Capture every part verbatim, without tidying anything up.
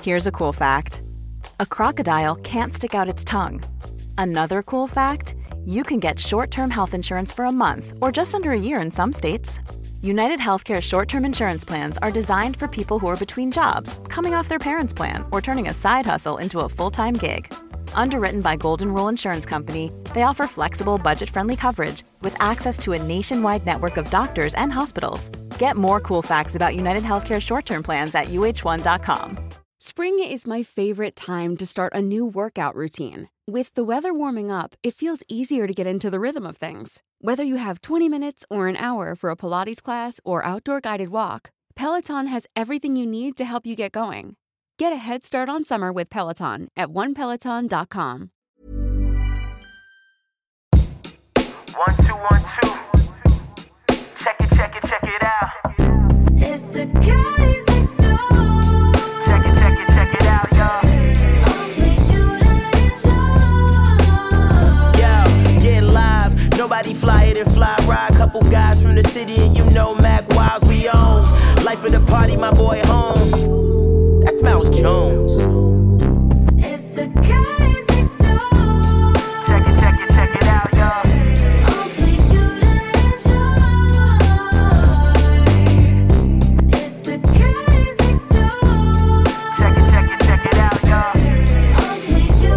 Here's a cool fact. A crocodile can't stick out its tongue. Another cool fact, you can get short-term health insurance for a month or just under a year in some states. United Healthcare short-term insurance plans are designed for people who are between jobs, coming off their parents' plan, or turning a side hustle into a full-time gig. Underwritten by Golden Rule Insurance Company, they offer flexible, budget-friendly coverage with access to a nationwide network of doctors and hospitals. Get more cool facts about United Healthcare short-term plans at U H one dot com. Spring is my favorite time to start a new workout routine. With the weather warming up, it feels easier to get into the rhythm of things. Whether you have twenty minutes or an hour for a Pilates class or outdoor guided walk, Peloton has everything you need to help you get going. Get a head start on summer with Peloton at one peloton dot com. One, two, one, two. Check it, check it, check it out. It's the guys next door. Check it, check it, check it out, y'all. Only you to enjoy. Yo, get live. Nobody fly it and fly ride. Couple guys from the city and you know Mac Wiles we own. Life of the party, my boy home. That smells Jones. It's the guys next door. Check it, check it, check it out, y'all. Only you to enjoy. It's the guys next door. Check it, check it, check it out, y'all. Only you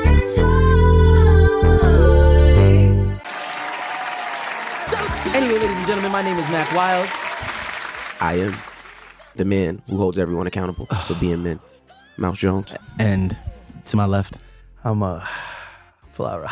to enjoy. Anyway, ladies and gentlemen, my name is Mac Wiles. I am the man who holds everyone accountable for being men. Mouse Jones. And to my left, I'm a flower.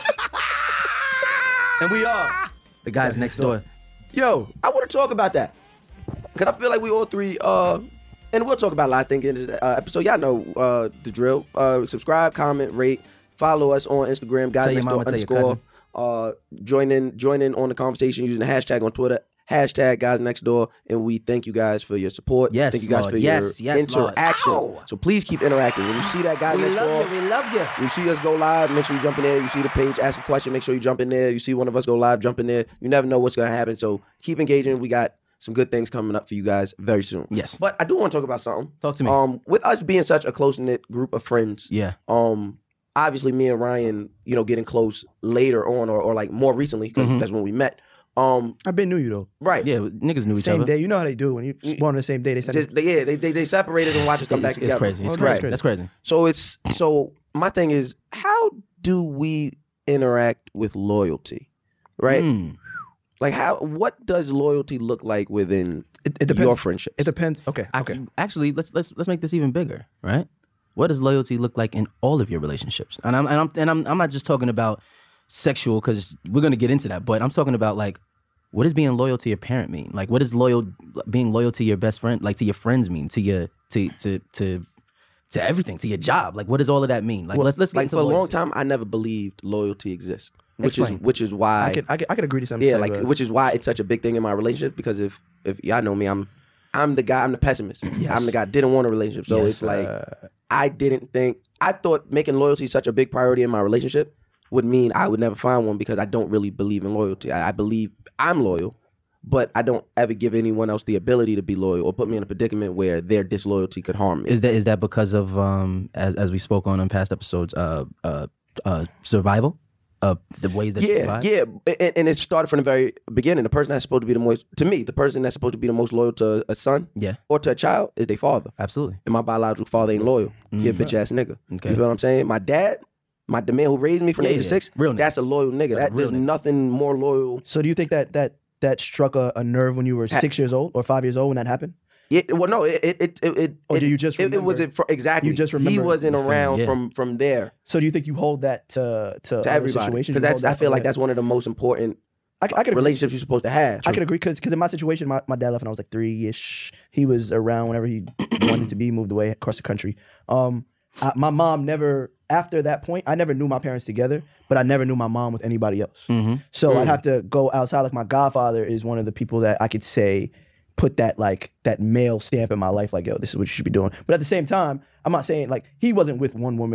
And we are. The guys next door. Yo, I want to talk about that. Because I feel like we all three, uh, and we'll talk about a lot of things in this uh, episode. Y'all know uh, the drill. Uh, subscribe, comment, rate, follow us on Instagram, guys Tell your next door mama, tell your underscore. Uh, join in, join in on the conversation using the hashtag on Twitter. Hashtag guys next door, and we thank you guys for your support. Yes, thank you guys Lord. for Yes, your yes, Lord. interaction. Ow. So please keep interacting. When you see that guy We next love door, you. We love you. you see us go live, make sure you jump in there. You see the page, ask a question, make sure you jump in there. You see one of us go live, jump in there. You never know what's gonna happen. So keep engaging. We got some good things coming up for you guys very soon. Yes. But I do want to talk about something. Talk to me. Um, with us being such a close knit group of friends. Yeah. Um, obviously me and Ryan, you know, getting close later on, or, or like more recently, because Mhm. that's when we met. Um, I've been knew you though. right. Yeah, niggas knew each Same other. day. You know how they do when you born on the same day. They said Just, they, yeah, they, they they separated and watch us come It's, back it's together. crazy. It's Oh, crazy. that's crazy. That's crazy. So it's so my thing is, how do we interact with loyalty, right? Mm. Like how what does loyalty look like within it, it depends. your friendships? It depends. Okay. I- Okay. Actually, let's let's let's make this even bigger, right? What does loyalty look like in all of your relationships? And I'm and I'm and I'm I'm not just talking about sexual, because we're gonna get into that, but I'm talking about like, what does being loyal to your parent mean? Like, what does loyal being loyal to your best friend, like to your friends, mean? To your to to to to everything, to your job? Like, what does all of that mean? Like, Well, let's let's get like into for a long loyalty. time, I never believed loyalty exists, which Explain. is which is why I could, I could I could agree to some yeah, type like of- which is why it's such a big thing in my relationship. Because if if y'all know me, I'm I'm the guy, I'm the pessimist. I'm the guy that didn't want a relationship. So Yes, it's like uh, I didn't think I thought making loyalty such a big priority in my relationship would mean I would never find one, because I don't really believe in loyalty. I, I believe I'm loyal, but I don't ever give anyone else the ability to be loyal or put me in a predicament where their disloyalty could harm me. Is that is that because of um as as we spoke on in past episodes, uh uh uh survival, uh the ways that you yeah, survive? yeah, and, and it started from the very beginning. The person that's supposed to be the most, to me, the person that's supposed to be the most loyal to a son Yeah, or to a child is their father. absolutely. And my biological father ain't loyal. He a bitch ass nigga. Okay. You feel what I'm saying? My dad, my the man who raised me from Yeah, the age of yeah. six, Real nigga. that's a loyal nigga. Like a That real there's nigga. nothing more loyal. So do you think that that that struck a, a nerve when you were Ha- six years old or five years old when that happened? It, well, no, it it it it. it Or do it- you just it, it was remember- it for, exactly. you just he remember wasn't the thing, around yeah. from from there So do you think you hold that to to, to other everybody, situations? because You that's hold I that feel for like that? that's one of the most important I, c- I could agree. relationships you're supposed to have. I could agree because in my situation, my, my dad left when I was like three ish. He was around whenever he wanted to be, moved away across the country. Um, I, my mom never, after that point, I never knew my parents together, but I never knew my mom with anybody else. Mm-hmm. So Mm. I'd have to go outside. Like my godfather is one of the people that I could say put that like that male stamp in my life. Like, yo, this is what you should be doing. But at the same time, I'm not saying like he wasn't with one woman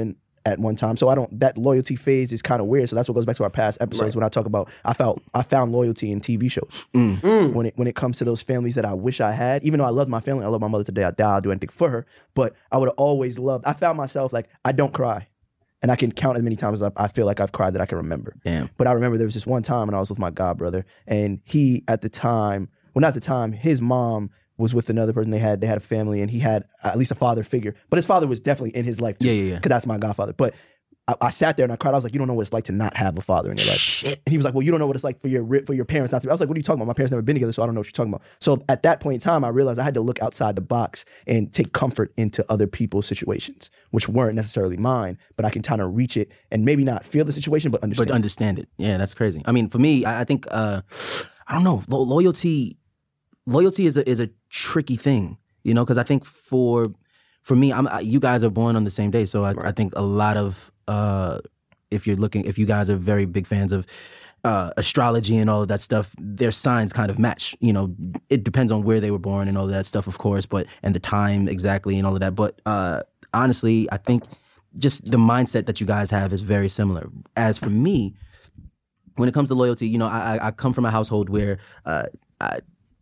at one time. So I don't, that loyalty phase is kind of weird. So that's what goes back to our past episodes when I talk about, I felt, I found loyalty in T V shows. Mm. When it when it comes to those families that I wish I had, even though I love my family, I love my mother today, I die, I'll do anything for her. But I would have always loved, I found myself like, I don't cry. And I can count as many times as I I feel like I've cried that I can remember. Damn. But I remember there was this one time when I was with my god brother, and he at the time, well not at the time, his mom was with another person. They had they had a family, and he had at least a father figure. But his father was definitely in his life too. Yeah, yeah, yeah. Because that's my godfather. But I, I sat there and I cried. I was like, you don't know what it's like to not have a father in your life. Shit. And he was like, well, you don't know what it's like for your ri- for your parents not to be. I was like, what are you talking about? My parents never been together, so I don't know what you're talking about. So at that point in time, I realized I had to look outside the box and take comfort into other people's situations, which weren't necessarily mine, but I can kind of reach it and maybe not feel the situation, but understand. But understand it. Yeah, that's crazy. I mean, for me, I, I think uh, I don't know. Lo- loyalty, loyalty is a is a tricky thing, you know, because I think for for me, I'm I, you guys are born on the same day, so I, I think a lot of uh, if you're looking, if you guys are very big fans of uh, astrology and all of that stuff, their signs kind of match. You know, it depends on where they were born and all of that stuff, of course, but and the time exactly and all of that. But uh, honestly, I think just the mindset that you guys have is very similar. As for me, when it comes to loyalty, you know, I, I come from a household where uh, I,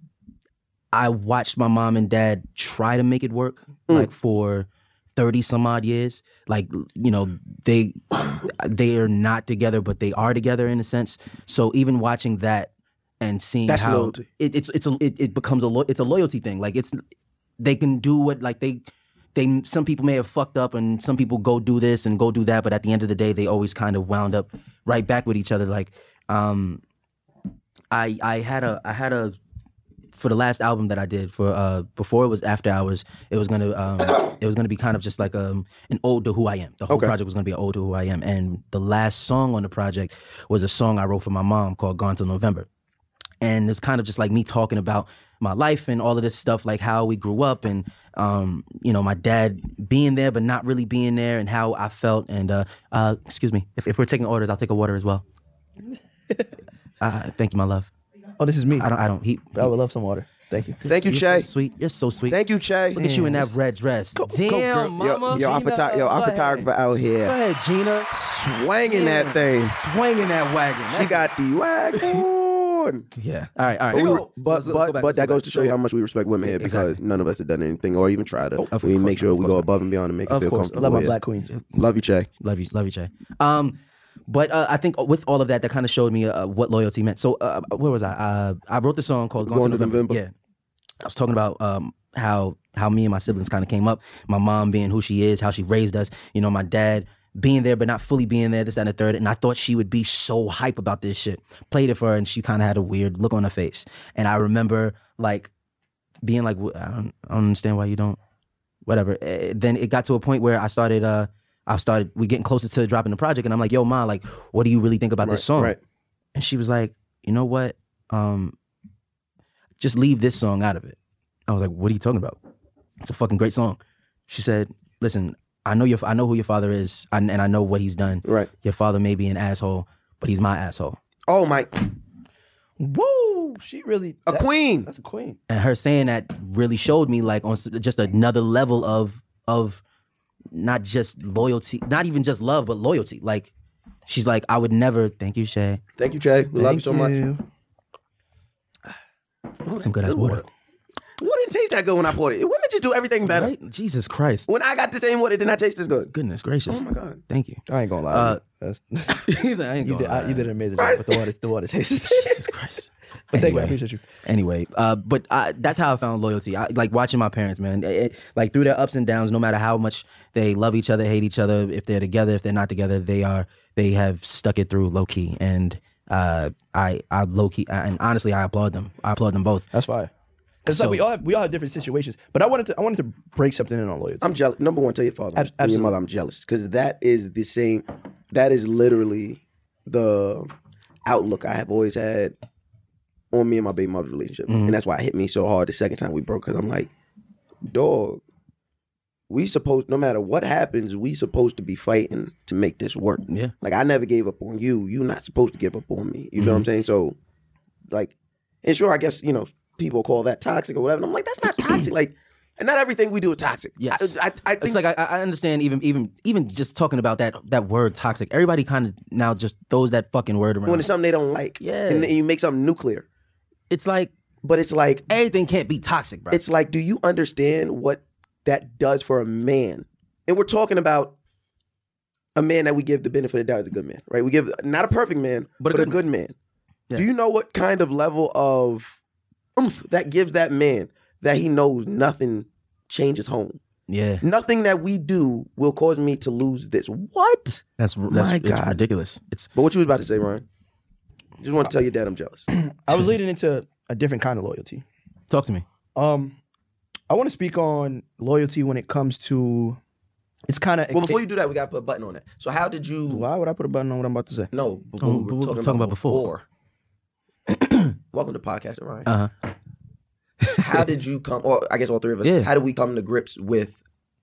I watched my mom and dad try to make it work, mm. like for thirty some odd years. Like, you know, they they are not together, but they are together in a sense. So even watching that and seeing That's how loyalty. it, it's it's a, it, it becomes a lo- it's a loyalty thing. Like it's they can do what like they. They, some people may have fucked up and some people go do this and go do that, but at the end of the day, they always kind of wound up right back with each other. Like, um, I I had a I had a for the last album that I did for uh before it was After Hours, it was gonna um it was gonna be kind of just like um an ode to who I am. The whole Okay. project was gonna be an ode to who I am, and the last song on the project was a song I wrote for my mom called Gone Till November. And it's kind of just like me talking about my life and all of this stuff, like how we grew up and, um, you know, my dad being there but not really being there and how I felt. And, uh, uh, excuse me, if, if we're taking orders, I'll take a water as well. uh, thank you, my love. Oh, this is me. I don't, I don't, he, I would love some water. Thank you. Thank you, you're Che. so sweet. You're so sweet. Thank you, Che. Look at you in that red dress. Go- go, Damn, girl. Yo, mama. yo, I'm, Gina, photo- yo, I'm go ahead. photographer out Go here. ahead, Gina. Swinging that thing. Swinging that wagon. She got the wagon. Yeah. All right, all right. But, we, Go. but, Let's- let's but, go back, but let's that go goes back. to show you how much we respect women here because Exactly. none of us have done anything or even tried to. Of we course make sure not, we of go course above and beyond and make you Of feel course. comfortable. Love my here. black queens. Love you, Che. Love you, love you, Che. Um, but uh, I think with all of that, that kind of showed me uh, what loyalty meant. So uh, where was I? Uh, I wrote the song called "Gone Gone to to November." November. Yeah, I was talking about um, how how me and my siblings kind of came up. My mom being who she is, how she raised us. You know, my dad being there but not fully being there. This, that, and the third. And I thought she would be so hype about this shit. Played it for her, and she kind of had a weird look on her face. And I remember like being like, "I don't, I don't understand why you don't." Whatever. Eh, Then it got to a point where I started. Uh, I started. We getting closer to dropping the project, and I'm like, "Yo, ma, like, what do you really think about Right, this song?" right. And she was like, "You know what? Um, just leave this song out of it." I was like, "What are you talking about? It's a fucking great song." She said, "Listen, I know your, I know who your father is, and and I know what he's done. Right. Your father may be an asshole, but he's my asshole." Oh, my. Woo! She really A that- queen. That's a queen. And her saying that really showed me like on s- just another level of of not just loyalty, not even just love, but loyalty. Like she's like, I would never. Thank you, Shay. Thank you, Che. We love you so much. Some good ass water. What didn't taste that good when I poured it? Women just do everything better. Right? Jesus Christ. When I got the same water, it did not taste as good. Goodness gracious. Oh my God. Thank you. I ain't gonna lie. Uh, That's, He's like, I ain't you, gonna did, I, lie. you did an amazing job, but the water, the water tastes. Jesus Christ. But thank you, I Anyway. appreciate you. Anyway, uh, but I, that's how I found loyalty. I, like watching my parents, man. It- it- like through their ups and downs, no matter how much they love each other, hate each other, if they're together, if they're not together, they are. They have stuck it through low key, and uh, I, I low key, and honestly, I applaud them. I applaud them both. That's fine. It's So- like we all have, we all have different situations, but I wanted to I wanted to break something in on loyalty. I'm jealous. Number one, tell your father Ab- and your absolutely. mother I'm jealous because that is the same. That is literally the outlook I have always had on me and my baby mother's relationship, Mm-hmm. and that's why it hit me so hard the second time we broke. Because I'm like, dog, we supposed no matter what happens, we supposed to be fighting to make this work. Yeah. Like I never gave up on you. You're not supposed to give up on me. You know Mm-hmm. what I'm saying? So, like, and sure, I guess you know people call that toxic or whatever. And I'm like, that's not toxic. Like, And not everything we do is toxic. Yes. I, I, I think It's like I, I understand even even even just talking about that that word toxic. Everybody kind of now just throws that fucking word around. when it's something they don't like, Yeah. and then you make something nuclear. It's like But it's like everything can't be toxic, bro. it's like, do you understand what that does for a man? And we're talking about a man that we give the benefit of the doubt is a good man, right? We give not a perfect man, but, But a a good good man. Yeah. Do you know what kind of level of oomph that gives that man that he knows nothing changes home? yeah, Nothing that we do will cause me to lose this. What? that's that's My it's God. ridiculous. It's But what you was about to say, Ryan? Just want to tell your dad I'm jealous. I was leading into a different kind of loyalty. talk to me. Um, I want to speak on loyalty when it comes to. It's kind of. Well, before you do that, we got to put a button on that. So how did you... why would I put a button on what I'm about to say? No, but Oh, what we but were what talking, we were talking about, about before. before. Welcome to Podcast Ryan. Uh huh. How did you come, or I guess all three of us, Yeah. how did we come to grips with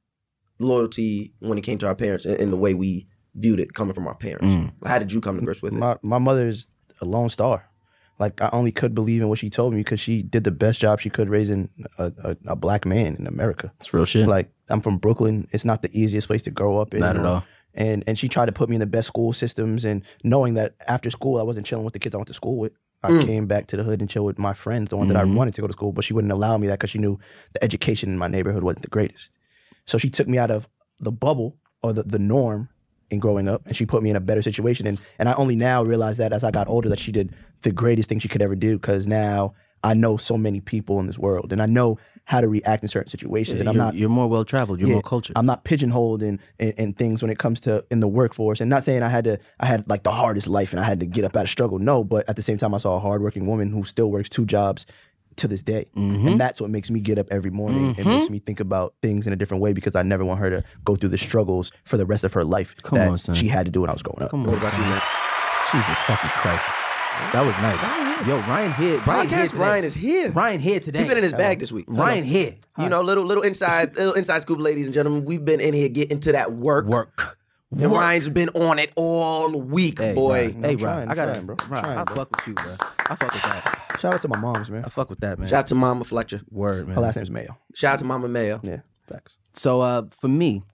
loyalty when it came to our parents and, and the way we viewed it coming from our parents? Mm. How did you come to grips with it? My my mother's a lone star. Like I only could believe in what she told me because she did the best job she could raising a, a, a black man in America. It's real shit. Like I'm from Brooklyn. It's not the easiest place to grow up in. Not at all. And and she tried to put me in the best school systems, and knowing that after school I wasn't chilling with the kids I went to school with. I Mm. came back to the hood and chilled with my friends, the one that I Mhm. wanted to go to school, but she wouldn't allow me that because she knew the education in my neighborhood wasn't the greatest. So she took me out of the bubble or the, the norm in growing up, and she put me in a better situation. And and I only now realize that as I got older that she did the greatest thing she could ever do, because now I know so many people in this world, and I know how to react in certain situations. and I'm you're, not you're more well traveled. You're yeah, more cultured. I'm not pigeonholed in, in in things when it comes to in the workforce. And not saying I had to I had like the hardest life and I had to get up out of struggle. No, but at the same time I saw a hardworking woman who still works two jobs to this day. Mm-hmm. And that's what makes me get up every morning. It makes me think about things in a different way because I never want her to go through the struggles for the rest of her life Come that on, son. she had to do when I was growing up. Come What on, about you, son. man? Jesus fucking Christ. That was nice. Yo, Ryan here. Ryan here Podcast today. Ryan is here. Ryan here today. He's been in his bag this week. Ryan here. You know, little little inside little inside scoop, ladies and gentlemen. We've been in here getting to that work. Work. And Work. Ryan's been on it all week, Hey, boy. Ryan. Hey, I'm trying, Ryan. I got trying, bro. to Ryan, Trying, I bro. fuck with you, bro. I fuck with that. Shout out to my moms, man. I fuck with that, man. Shout out to Mama Fletcher. Word, man. Her last name's Mayo. Shout out to Mama Mayo. Yeah, facts. So uh, for me,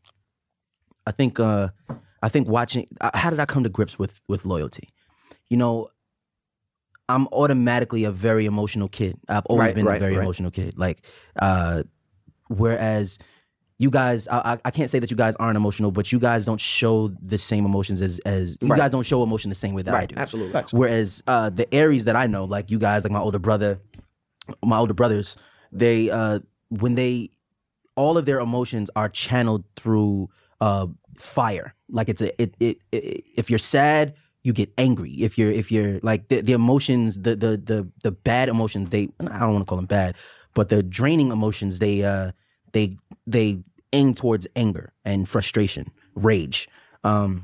I think uh, I think watching. Uh, how did I come to grips with with loyalty? You know, I'm automatically a very emotional kid. I've always Right, been right, a very right. emotional kid. Like, uh, whereas you guys, I, I- I can't say that you guys aren't emotional, but you guys don't show the same emotions as as you Right. guys don't show emotion the same way that I Right, do. absolutely. Facts. Whereas uh, the Aries that I know, like you guys, like my older brother, my older brothers, they uh, when they all of their emotions are channeled through uh, fire. Like it's a it, it it if you're sad, you get angry. If you're if you're like the, the emotions, the the the the bad emotions, they I don't want to call them bad, but the draining emotions, they uh they they aim towards anger and frustration, rage. Um,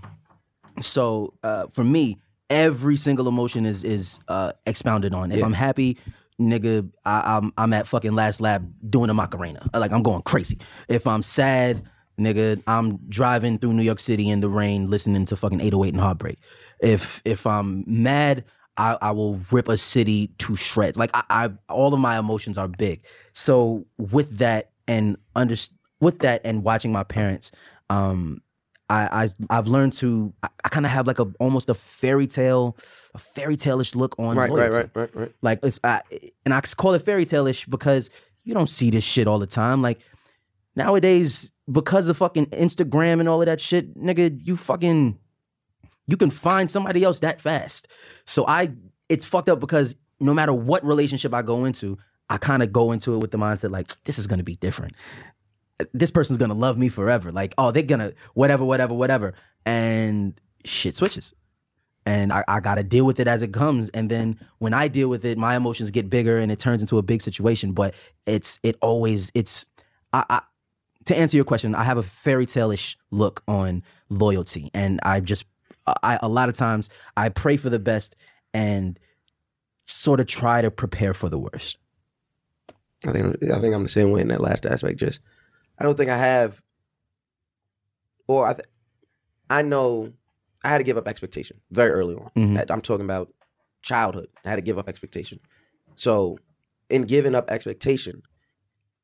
so uh, for me, every single emotion is is uh, expounded on. If I'm happy, nigga, I, I'm I'm at fucking Last Lab doing a Macarena. Like I'm going crazy. If I'm sad, nigga, I'm driving through New York City in the rain, listening to fucking eight oh eight and Heartbreak. If if I'm mad, I, I will rip a city to shreds. Like I, I, all of my emotions are big. So with that and under, with that and watching my parents, um, I, I I've learned to I, I kind of have like a almost a fairy tale, a fairy tale-ish look on Right, right, loyalty. right, right, right. Like it's I, and I call it fairy tale-ish because you don't see this shit all the time. Like nowadays, because of fucking Instagram and all of that shit, nigga, you fucking you can find somebody else that fast. So I it's fucked up because no matter what relationship I go into, I kind of go into it with the mindset like this is gonna be different. This person's gonna love me forever. Like, oh, they're gonna whatever, whatever, whatever. And shit switches. And I, I gotta deal with it as it comes. And then when I deal with it, my emotions get bigger and it turns into a big situation. But it's it always it's I, I to answer your question, I have a fairy tale-ish look on loyalty. And I just I a lot of times I pray for the best and sort of try to prepare for the worst. I think I think I'm the same way in that last aspect. Just I don't think I have, or I th- I know I had to give up expectation very early on. Mhm. I'm talking about childhood. I had to give up expectation. So in giving up expectation,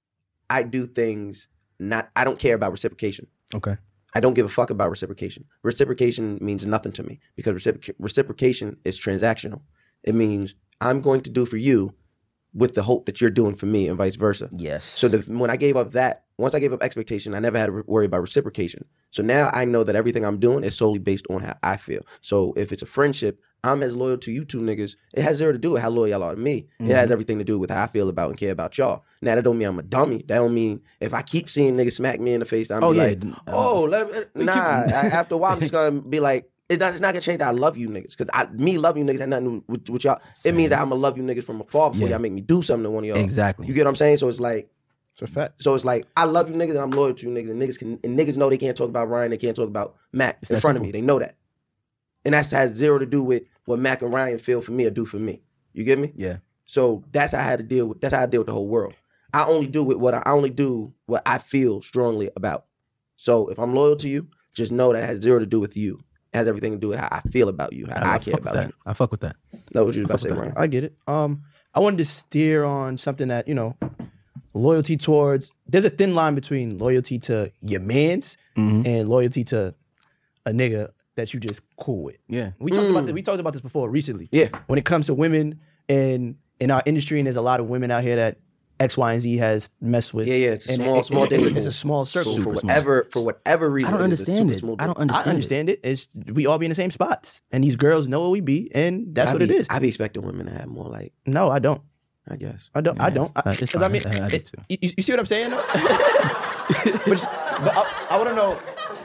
I do things not. I don't care about reciprocation. Okay. I don't give a fuck about reciprocation. Reciprocation means nothing to me because recipro- reciprocation is transactional. It means I'm going to do for you with the hope that you're doing for me and vice versa. Yes. So the, when I gave up that, once I gave up expectation, I never had to re- worry about reciprocation. So now I know that everything I'm doing is solely based on how I feel. So if it's a friendship, I'm as loyal to you two niggas. It has zero to do with how loyal y'all are to me. Mm-hmm. It has everything to do with how I feel about and care about y'all. Now that don't mean I'm a dummy. That don't mean if I keep seeing niggas smack me in the face, I'm Oh, be yeah. like, oh, let me, nah. I, after a while, I'm just gonna be like, it's not, it's not gonna change that I love you niggas. Cause I, me love you niggas had nothing to do with, with y'all. It means that I'm gonna love you niggas from afar before Yeah. y'all make me do something to one of y'all. Exactly. You get what I'm saying? So it's like, It's a fact. so it's like I love you niggas and I'm loyal to you niggas and niggas can and niggas know they can't talk about Ryan, they can't talk about Mac in that front of simple. me. They know that. And that has zero to do with what Mac and Ryan feel for me or do for me. You get me? Yeah. So that's how I had to deal with that's how I deal with the whole world. I only do with what I, I only do what I feel strongly about. So if I'm loyal to you, just know that it has zero to do with you. It has everything to do with how I feel about you, how I, I care fuck with about that. you. I fuck with that. Know what you was about to say, fuck with Ryan? I get it. Um, I wanted to steer on something that, you know, loyalty towards, there's a thin line between loyalty to your mans Mm-hmm. and loyalty to a nigga that you just cool with. Yeah. We talked about this, we talked about this before recently. Yeah. When it comes to women in in our industry, and there's a lot of women out here that X, Y, and Z has messed with. Yeah, yeah. It's a And small, it- small it- it's, dating it's a pool. small circle. So Super for small. whatever, for whatever reason, I don't it is, it's understand super it. small I don't dating. understand. I understand it. It's we all be in the same spots, and these girls know what we be, and that's I what be, it is. I be expecting women to have more like, no, I don't. I guess. I don't. I don't. I, Uh, it's 'cause I fine. mean, I- I do it- too. you, you see what I'm saying? though? but just- but I, I want to know.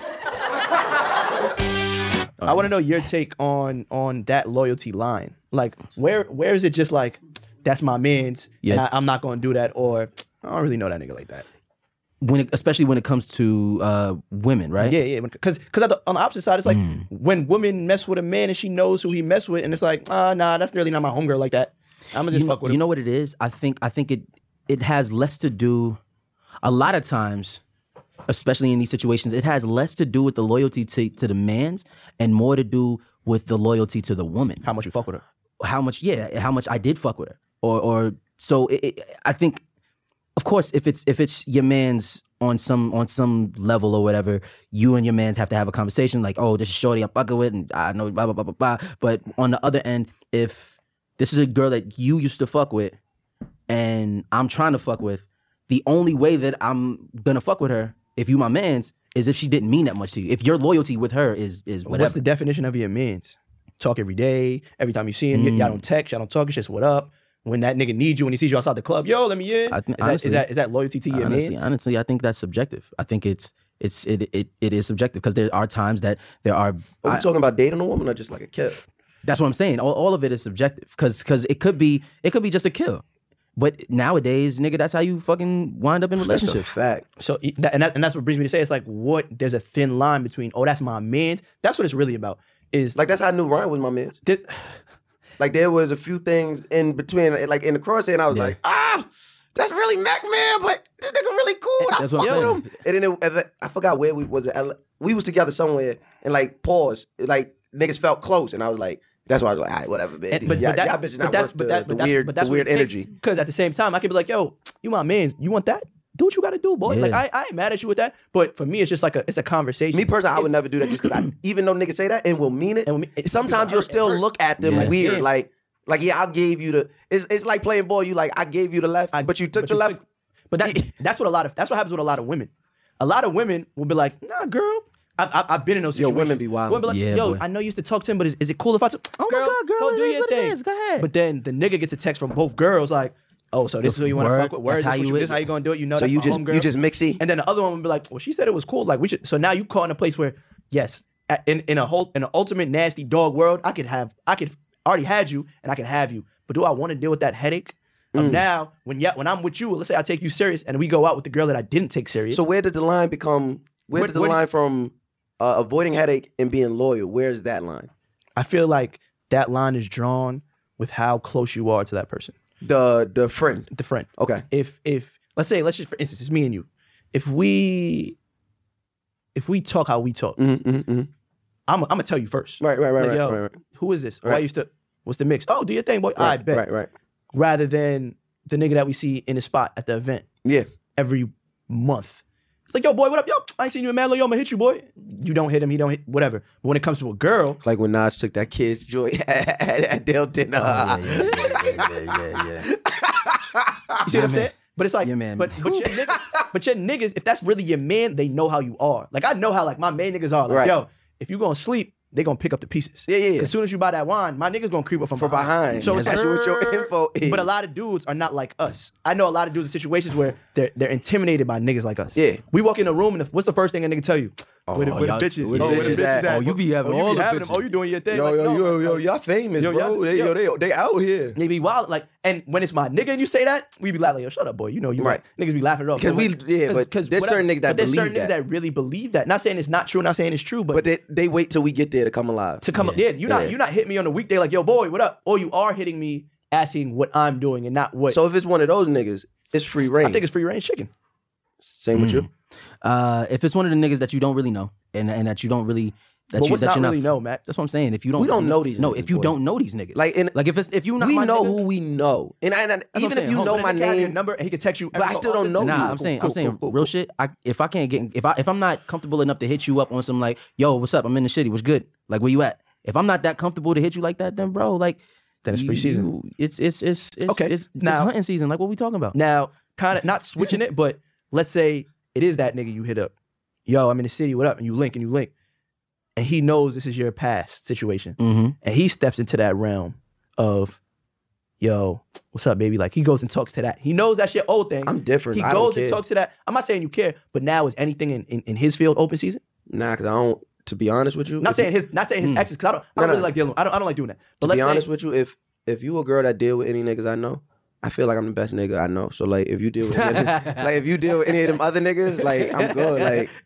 I want to know your take on on that loyalty line. Like, where where is it just like that's my man's, Yeah. and I, I'm not going to do that, or I don't really know that nigga like that. When it, especially when it comes to uh, women, right? Yeah, yeah. Because because on the opposite side, it's like Mm. when women mess with a man and she knows who he mess with, and it's like, ah, uh, nah, that's really not my homegirl like that. I'm gonna just you, fuck with you him. know what it is? I think I think it it has less to do. A lot of times, especially in these situations, it has less to do with the loyalty to to the man's and more to do with the loyalty to the woman. How much you fuck with her? How much? Yeah, how much I did fuck with her, or or so. It, it, I think, of course, if it's if it's your man's on some on some level or whatever, you and your man's have to have a conversation like, oh, this is shorty I'm fucking with, and I know blah blah blah blah blah. But on the other end, if this is a girl that you used to fuck with, and I'm trying to fuck with, the only way that I'm gonna fuck with her, if you my man's, is if she didn't mean that much to you. If your loyalty with her is is whatever. What's the definition of your mans? Talk every day. Every time you see him, y- Mm. y'all don't text, y'all don't talk. It's just what up. When that nigga needs you, when he sees you outside the club, yo, let me in. I Is, think- that, honestly- is that is that loyalty to your honestly, mans? honestly, I think that's subjective. I think it's it's it it, it is subjective because there are times that there are. Are we I- talking about dating a woman or just like a kid? that's what I'm saying. All, all of it is subjective because because it could be it could be just a kill. But nowadays, nigga, that's how you fucking wind up in That's a relationships. fact. So y- that, and that, and that's what brings me to say it's like what there's a thin line between oh that's my man's. That's what it's really about. Is Like that's how I knew Ryan was my man. did, Like there was a few things in between, like in the crosshair, and I was Yeah. like, ah, that's really Mac man, but this nigga really cool. I That's what I'm fuck with saying. him. And then it, and then- I forgot where we was. At. We was together somewhere, and like pause, like niggas felt close, and I was like, that's why I was like, all right, whatever, man. And- but, y'all, but that, y'all bitches but not that's, worth but the, that, the but that's, weird, but that's the weird energy. Because at the same time, I could be like, yo, you my man. You want that? Do what you got to do, boy. Yeah. Like I, I ain't mad at you with that. But for me, it's just like a, it's a conversation. Me personally, I would never do that just because I, even though niggas say that and will mean it, And will mean- it- sometimes it you'll hurt, it still hurt. look at them Yeah. weird, Yeah. like, like yeah, I gave you the. It's it's like playing ball. You like I gave you the left, I- but you took but the you left. took- But that, that's what a lot of that's what happens with a lot of women. A lot of women will be like, nah, girl. I've, I've, I've been in those Yo, situations. women be wild. Women be like, Yeah, yo, boy. I know you used to talk to him, but is, is it cool if I talk? Oh my girl, God, girl, go it do is your what it thing. is. Go ahead. But then the nigga gets a text from both girls like, oh, so this is who you want to Word, fuck with? Word, that's this, how what you you, is. this how you gonna do it? You know, So that's you my just homegirl. you just mixy. And then the other one would be like, well, she said it was cool. Like we should. So now you caught in a place where, yes, a- in in a whole in an ultimate nasty dog world, I could have, I could already had you, and I can have you. But do I want to deal with that headache of now when yeah when I'm with you? Let's say I take you serious, and we go out with the girl that I didn't take serious. So where did the line become? Where, Where- did the where- line from uh, avoiding headache and being loyal? Where's that line? I feel like that line is drawn with how close you are to that person, The the friend. the friend. Okay. If if let's say let's just for instance, it's me and you. If we if we talk how we talk, Mm-hmm, mm-hmm. I'm I'm gonna tell you first. Right, right, right, Like, right, yo, right, right. who is this? Oh, I Right. used to. What's the mix? Oh, do your thing, boy. I Right, bet. Right, right. Rather than the nigga that we see in the spot at the event Yeah. every month. It's like, yo, boy, what up? Yo, I ain't seen you in mad long. Yo, I'm gonna hit you, boy. You don't hit him, he don't hit, whatever. But when it comes to a girl, Like when Nas took that kid's joy at, at, at Dale dinner. yeah, yeah, yeah, yeah, yeah, yeah. you see what I'm saying? But it's like, Yeah, man. but but your niggas, but your niggas, if that's really your man, they know how you are. Like I know how like my main niggas are. Like, Right. yo, if you gonna sleep, they gonna pick up the pieces. Yeah, yeah, yeah. As soon as you buy that wine, my niggas gonna creep up from, From behind. So Yes, it's that's like, what your info is. But a lot of dudes are not like us. I know a lot of dudes in situations where they're they're intimidated by niggas like us. Yeah. We walk in a room and the, what's the first thing a nigga tell you? Where the, Oh, where the y'all- bitches? where the oh, where the bitches bitches at? at? Oh, you be having oh, all be the having bitches. them. Oh, you doing your thing? Yo, Like, yo, no, yo, like, yo, y'all famous, Yo, bro. y'all- they, yo. yo, they, they out here. They be wild, like, and when it's my nigga and you say that, we be like, yo, shut up, boy. You know, you Right. Niggas be laughing it off. 'Cause we- yeah, but there's certain niggas that but there's certain believe niggas that. that really believe that. Not saying it's not true, not saying it's true, but, But they, they wait till we get there to come alive. to come up, yeah, you not Yeah. you not hitting me on the weekday like, yo, boy, what up? Or you are hitting me asking what I'm doing and not what. So if it's one of those niggas, it's free reign. I think it's free range chicken. Same with you. Uh, if it's one of the niggas that you don't really know and and that you don't really that But you what's that not you're really know, Matt? That's what I'm saying. If you don't, We don't know these No, niggas, if you boy. don't know these niggas, Like, in- like if it's if you not We my know nigga, who we know. And, I, and what I'm even if saying. you Hold know on, my But a nigga have your name, number and he can text you. But I every so still don't often. know Nah, you. I'm saying, Cool, I'm saying cool, cool, real cool. shit. I if I can't get if I if I'm not comfortable enough to hit you up on some like, yo, what's up? I'm in the shitty. What's good? Like, where you at? If I'm not that comfortable to hit you like that, then bro, like, Then it's free you- season. you- It's it's it's it's Okay, It's, it's now- hunting season. Like, what we talking about? Now, kind of not switching it, but let's say it is that nigga you hit up. Yo, I'm in the city. What up? And you link and you link, and he knows this is your past situation, Mm-hmm. and he steps into that realm of, yo, what's up, baby? Like he goes and talks to that. He knows that's your old thing. I'm different. He I don't goes care. and talks to that. I'm not saying you care, but now is anything in, in, in his field open season? nah, because I don't, to be honest with you. Not if saying his, not saying his Mm. exes, because I don't, I No, don't no. really like dealing. I don't, I don't like doing that. But to let's be honest say, with you, if if you a girl that deal with any niggas I know, I feel like I'm the best nigga I know. So like, if you deal with any of them, like if you deal with any of them other niggas, like I'm good.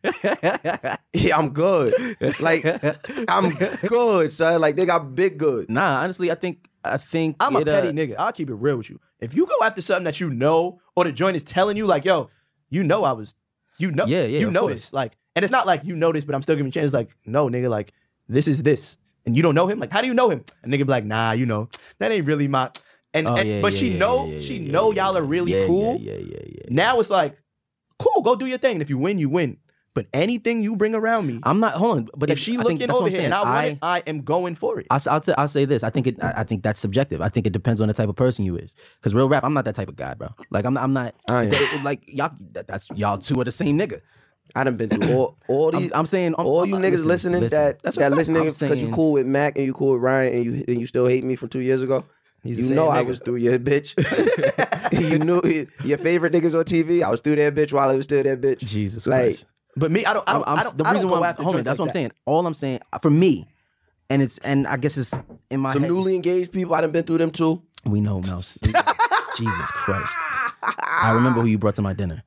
Like yeah, I'm good. Like I'm good, son. Like they got big good. Nah, honestly, I think I think I'm a it, uh, petty nigga. I'll keep it real with you. If you go after something that you know, or the joint is telling you, like, yo, you know I was, you know, Yeah, yeah, you of know course. this. Like, and it's not like you know this, but I'm still giving you a chance. It's like, no, nigga, like, this is this. And you don't know him? Like, how do you know him? A nigga be like, nah, you know, that ain't really my. And, Oh, and- yeah, but yeah, she yeah, know, yeah, yeah, she yeah, know yeah, y'all are really yeah, cool. Yeah, yeah, yeah, yeah. Now it's like, cool, go do your thing. And if you win, you win. But anything you bring around me, I'm not. Hold on, but if that- she I think looking that's what over I'm here saying. and I want I, it, I am going for it. I'll, I'll, t- I'll say this. I think it. I I think that's subjective. I think it depends on the type of person you is. Because real rap, I'm not that type of guy, bro. Like I'm. Not, I'm not. I am. they- like y'all. that- That's y'all two are the same nigga. I done been through all all I'm, these. I'm saying I'm- all I'm- you I'm- niggas listen, listening listen. that That's a that fact. listening I'm because you saying- cool with Mac and you cool with Ryan and you and you still hate me from two years ago. He's the you same know I nigga. was through your bitch. you knew your favorite niggas on T V. I was through that bitch while I was still that bitch. Jesus Like, Christ. But me, I don't, I don't, I'm, I I'm, don't, the I reason don't go why. after Hold on, joints that's like what I'm that. saying. All I'm saying for me, and it's and I guess it's in my Some head. newly engaged people, I done been through them too. We know, Mouse. Jesus Christ. I remember who you brought to my dinner.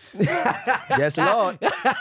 Yes, Lord.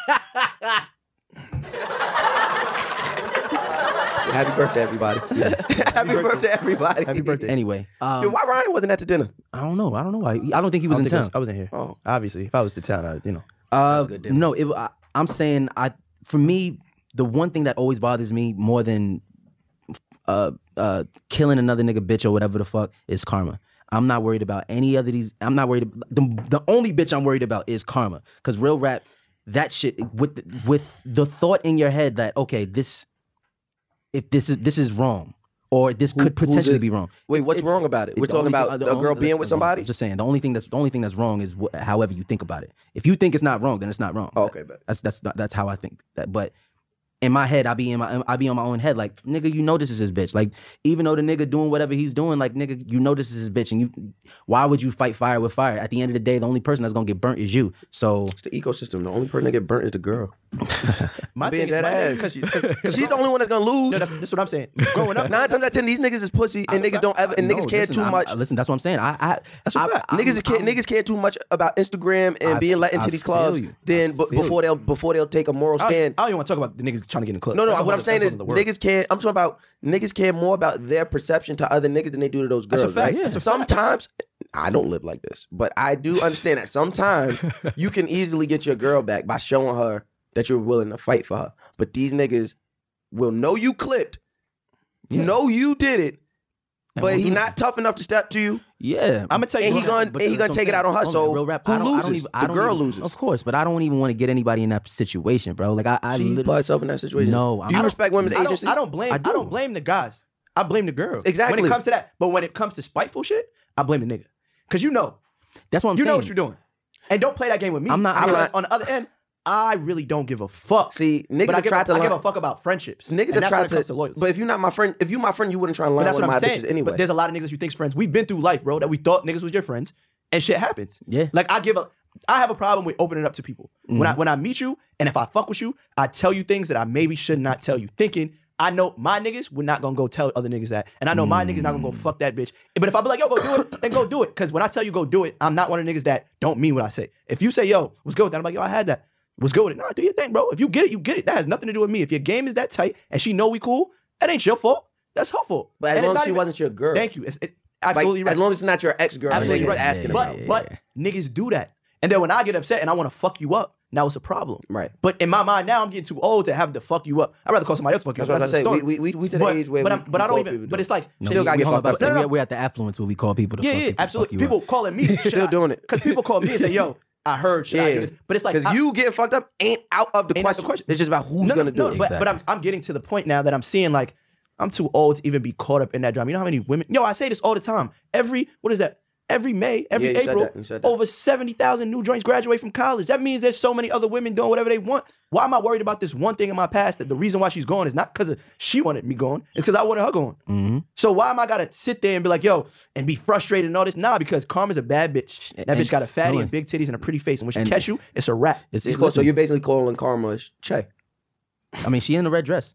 Happy birthday, everybody. Happy birthday, everybody. Happy birthday. Anyway, Yo, um, why Ryan wasn't at the dinner? I don't know. I don't know why. I don't think he was I in don't think I town. was, I wasn't here. Oh. Obviously, if I was to town, I, you know. Uh, good dinner. no, it, I, I'm saying I. For me, the one thing that always bothers me more than uh, uh, killing another nigga bitch or whatever the fuck is karma. I'm not worried about any other these. I'm not worried. About, the the only bitch I'm worried about is karma. Cause real rap, that shit with the, with the thought in your head that okay, this if this is this is wrong or this could who's potentially it? be wrong. Wait, It's- what's it- wrong about it? We're the talking only thing- about the a only- girl being with somebody? I'm just saying the only thing that's the only thing that's wrong is wh- however you think about it. If you think it's not wrong, then it's not wrong. Oh, okay, bet. That's that's not, that's how I think that. But in my head, I be in my I be on my own head like nigga, you know this is his bitch. Like even though the nigga doing whatever he's doing, like nigga, you know this is his bitch, and you why would you fight fire with fire? At the end of the day, the only person that's gonna get burnt is you. So It's the ecosystem. The only person that get burnt is the girl. My Being thing, dead my thing- ass. 'cause- 'cause- Because she's the only one that's gonna lose. No, that's, that's what I'm saying. Growing up, Nine times out of ten, these niggas is pussy, and niggas don't ever, and No, niggas care listen, too I'm- much. Listen, that's what I'm saying. I, I, That's a I, fact. I'm- niggas care, I'm- niggas care too much about Instagram and I- being let into I these feel clubs. you. Then, I but feel before you. they'll before they'll take a moral I, stand. I don't even want to talk about the niggas trying to get in the club. No, no. That's a What whole- I'm saying that's is, a whole other world. niggas care. I'm talking about niggas care more about their perception to other niggas than they do to those girls. That's a fact. right? Yeah, that's a Sometimes I don't live like this, but I do understand that sometimes you can easily get your girl back by showing her that you're willing to fight for her. But these niggas will know you clipped, Yeah. know you did it, And but we'll he do not tough enough to step to you. Yeah, I'm gonna tell you, And he what- gonna- But and he that's gonna what take I'm it out on her. saying. So real rap, who I don't, I don't loses? even, I The don't girl even- loses. Of course, but I don't even want to get anybody in that situation, bro. Like I, I She literally, put herself in that situation. No, do I'm- you I don't- respect women's I don't, agency? I don't blame. I I, do. don't blame the guys. I blame the girls. Exactly. When it comes to that, but when it comes to spiteful shit, I blame the nigga. Cause you know, that's what I'm you saying. know what you're doing, and don't play that game with me. I'm not- I'm because not- on the other end, I really don't give a fuck. See, niggas but I have give, tried a, to I give line- a fuck about friendships. Niggas and have that's when tried it comes to, to loyalty. but if you're not my friend, if you my friend, you wouldn't try and But line that's one what of I'm my saying. bitches anyway. But there's a lot of niggas you think's friends. We've been through life, bro, that we thought niggas was your friends, and shit happens. Yeah. Like I give a, I have a problem with opening up to people. When Mm-hmm. I when I meet you, and if I fuck with you, I tell you things that I maybe should not tell you. Thinking I know my niggas, we're not gonna go tell other niggas that, and I know my niggas not gonna go fuck that bitch. But if I be like, yo, go do it, then go do it. Because when I tell you go do it, I'm not one of the niggas that don't mean what I say. If you say, yo, what's good with that? I'm like, yo, I had that. What's good with it? Nah, do your thing, bro. If you get it, you get it. That has nothing to do with me. If your game is that tight and she know we cool, that ain't your fault. That's her fault. But as And it's long as not she even- wasn't your girl. Thank you. It's it, Like, absolutely right. as long as it's not your ex girl, Absolutely niggas right. asking Yeah, about But it. but niggas do that, and then when I get upset and I want to fuck you up, now it's a problem. Right. But in my mind now, I'm getting too old to have to fuck you up. I'd rather call somebody else to fuck you That's up. what I That's say. a We, story. we, we, we to the but, age where but, we, I'm, but we I don't call even. people But to- it's like No, Still we- gotta we get hung fucked about up. to say, No, no, we're, we're at the affluence where we call people to yeah, fuck yeah, people, fuck absolutely. you People up. calling me, should Still I- doing it. because people call me and say, "Yo, I heard, should I do this?" But it's like because I- you getting fucked up ain't out of the Ain't out question. the question. It's just about who's no, gonna no, do no, it. But, but I'm I'm getting to the point now that I'm seeing like I'm too old to even be caught up in that drama. You know how many women? Yo, I say this all the time. Every what is that? Every May, every Yeah, you said April, that, you said that. over seventy thousand new joints graduate from college. That means there's so many other women doing whatever they want. Why am I worried about this one thing in my past that the reason why she's gone is not because she wanted me gone, it's because I wanted her gone. Mm-hmm. So why am I gotta sit there and be like, yo, and be frustrated and all this? Nah, because Karma's a bad bitch. That And- bitch got a fatty no, and big titties and a pretty face, and when she and- catch you, it's a wrap. It's, It's it, cool. So listen, you're basically calling Karma Che. I mean, she in the red dress.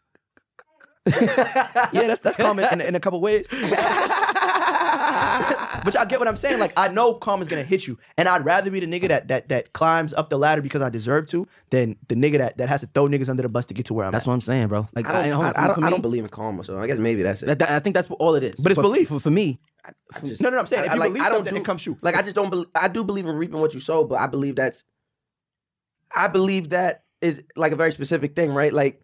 Yeah, that's that's Karma in, in a couple ways. But y'all get what I'm saying? Like, I know karma's gonna hit you, and I'd rather be the nigga that that that climbs up the ladder because I deserve to, than the nigga that, that has to throw niggas under the bus to get to where I'm That's at. what I'm saying, bro. Like, I don't, hold I, on, I don't, for I don't me, believe in karma, so I guess maybe that's it. that, that- I think that's what all it is. But it's belief. For, for me, I just- No, no, no, I'm saying, if you like, believe I don't something, do- it comes true. Like I just don't believe. I do believe in reaping what you sow, but I believe that's. I believe that is like a very specific thing, right? Like,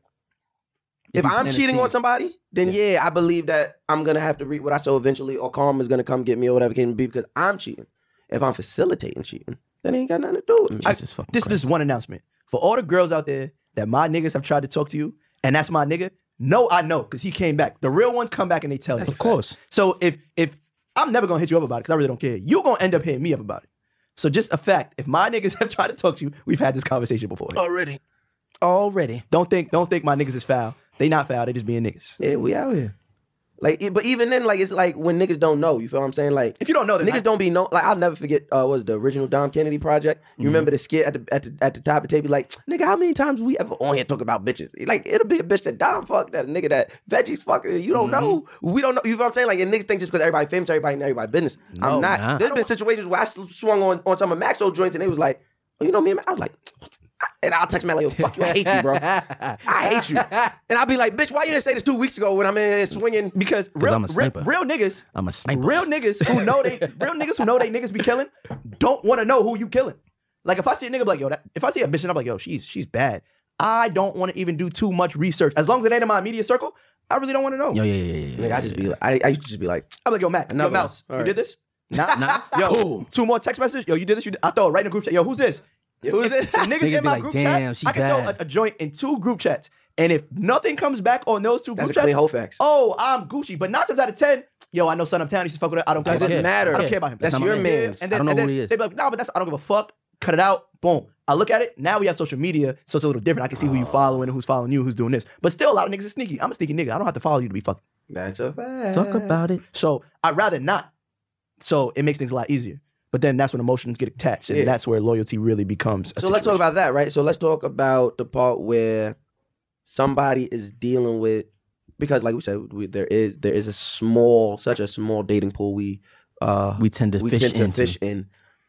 if you I'm plant a cheating on seed. somebody, then yeah. I believe that I'm gonna have to reap what I sow eventually, or karma's gonna come get me, or whatever it can be, because I'm cheating. If I'm facilitating cheating, then it ain't got nothing to do with me. I- Jesus fucking this this Christ. one announcement for all the girls out there that my niggas have tried to talk to you, and that's my nigga. No, I know, because he came back. The real ones come back and they tell you. Of course. So if if I'm never gonna hit you up about it, because I really don't care, you're gonna end up hitting me up about it. So just a fact, if my niggas have tried to talk to you, we've had this conversation before. already. Already. Don't think don't think my niggas is foul. They not foul, they just being niggas. Yeah, we out here. Like, it- but even then, like it's like when niggas don't know. You feel what I'm saying? Like, If you don't know, then niggas I- don't be know. Like, I'll never forget. Uh, what was it, the original Dom Kennedy project? You remember the skit at the at the at the top of the table? Like, nigga, how many times we ever on here talk about bitches? Like, it'll be a bitch that Dom fucked, that a nigga that Veggies fucking. You don't know. We don't know. You feel what I'm saying? Like, and niggas think just because everybody famous, everybody in everybody business. No, I'm not. nah. There's been situations where I sw- swung on on some of Maxwell joints, and they was like, oh, you know me, and I was like. And I'll text me like, yo, fuck you, I hate you, bro. I hate you. And I'll be like, bitch, why you didn't say this two weeks ago when I'm in here swinging? Because real, I'm a real, sniper. real niggas, I'm a sniper. real niggas who know they real niggas who know they niggas be killing don't want to know who you killing. Like if I see a nigga be like, yo, that, if I see a bitch and I'm like, yo, she's she's bad. I don't want to even do too much research. As long as it ain't in my immediate circle, I really don't want to know. Yo, yeah, yeah, yeah, yeah. Nigga, I just be like, I, I used to just be like, I'm like, yo, Mac, Another yo, Mouse, one. you All did right. this? Nah, Nah. Yo, Cool. two more text messages. Yo, you did this? You did? I throw it right in the group chat. Yo, who's this? who's this? The niggas Niggas in be my like, group damn, chat, she I can throw bad. a, a joint in two group chats. And if nothing comes back on those two That's group a clean chats, whole facts. oh, I'm Gucci. But nine times out of ten, yo, I know Son of Town, he should fuck with her. I don't care Doesn't about him. matter. I don't care about him. That's not your my man. man. And then, I don't know and then who he is. They be like, nah, but that's I don't give a fuck. Cut it out. Boom. I look at it. Now we have social media, so it's a little different. I can see who you following and who's following you, who's doing this. But still, a lot of niggas are sneaky. I'm a sneaky nigga. I don't have to follow you to be fucking. That's a fact. Talk about it. So I'd rather not. So it makes things a lot easier. But then that's when emotions get attached, and Yeah. that's where loyalty really becomes. A So let's talk situation. about that, right? So let's talk about the part where somebody is dealing with, because like we said, we, there is there is a small, such a small dating pool we uh We tend to we fish tend to into. fish in.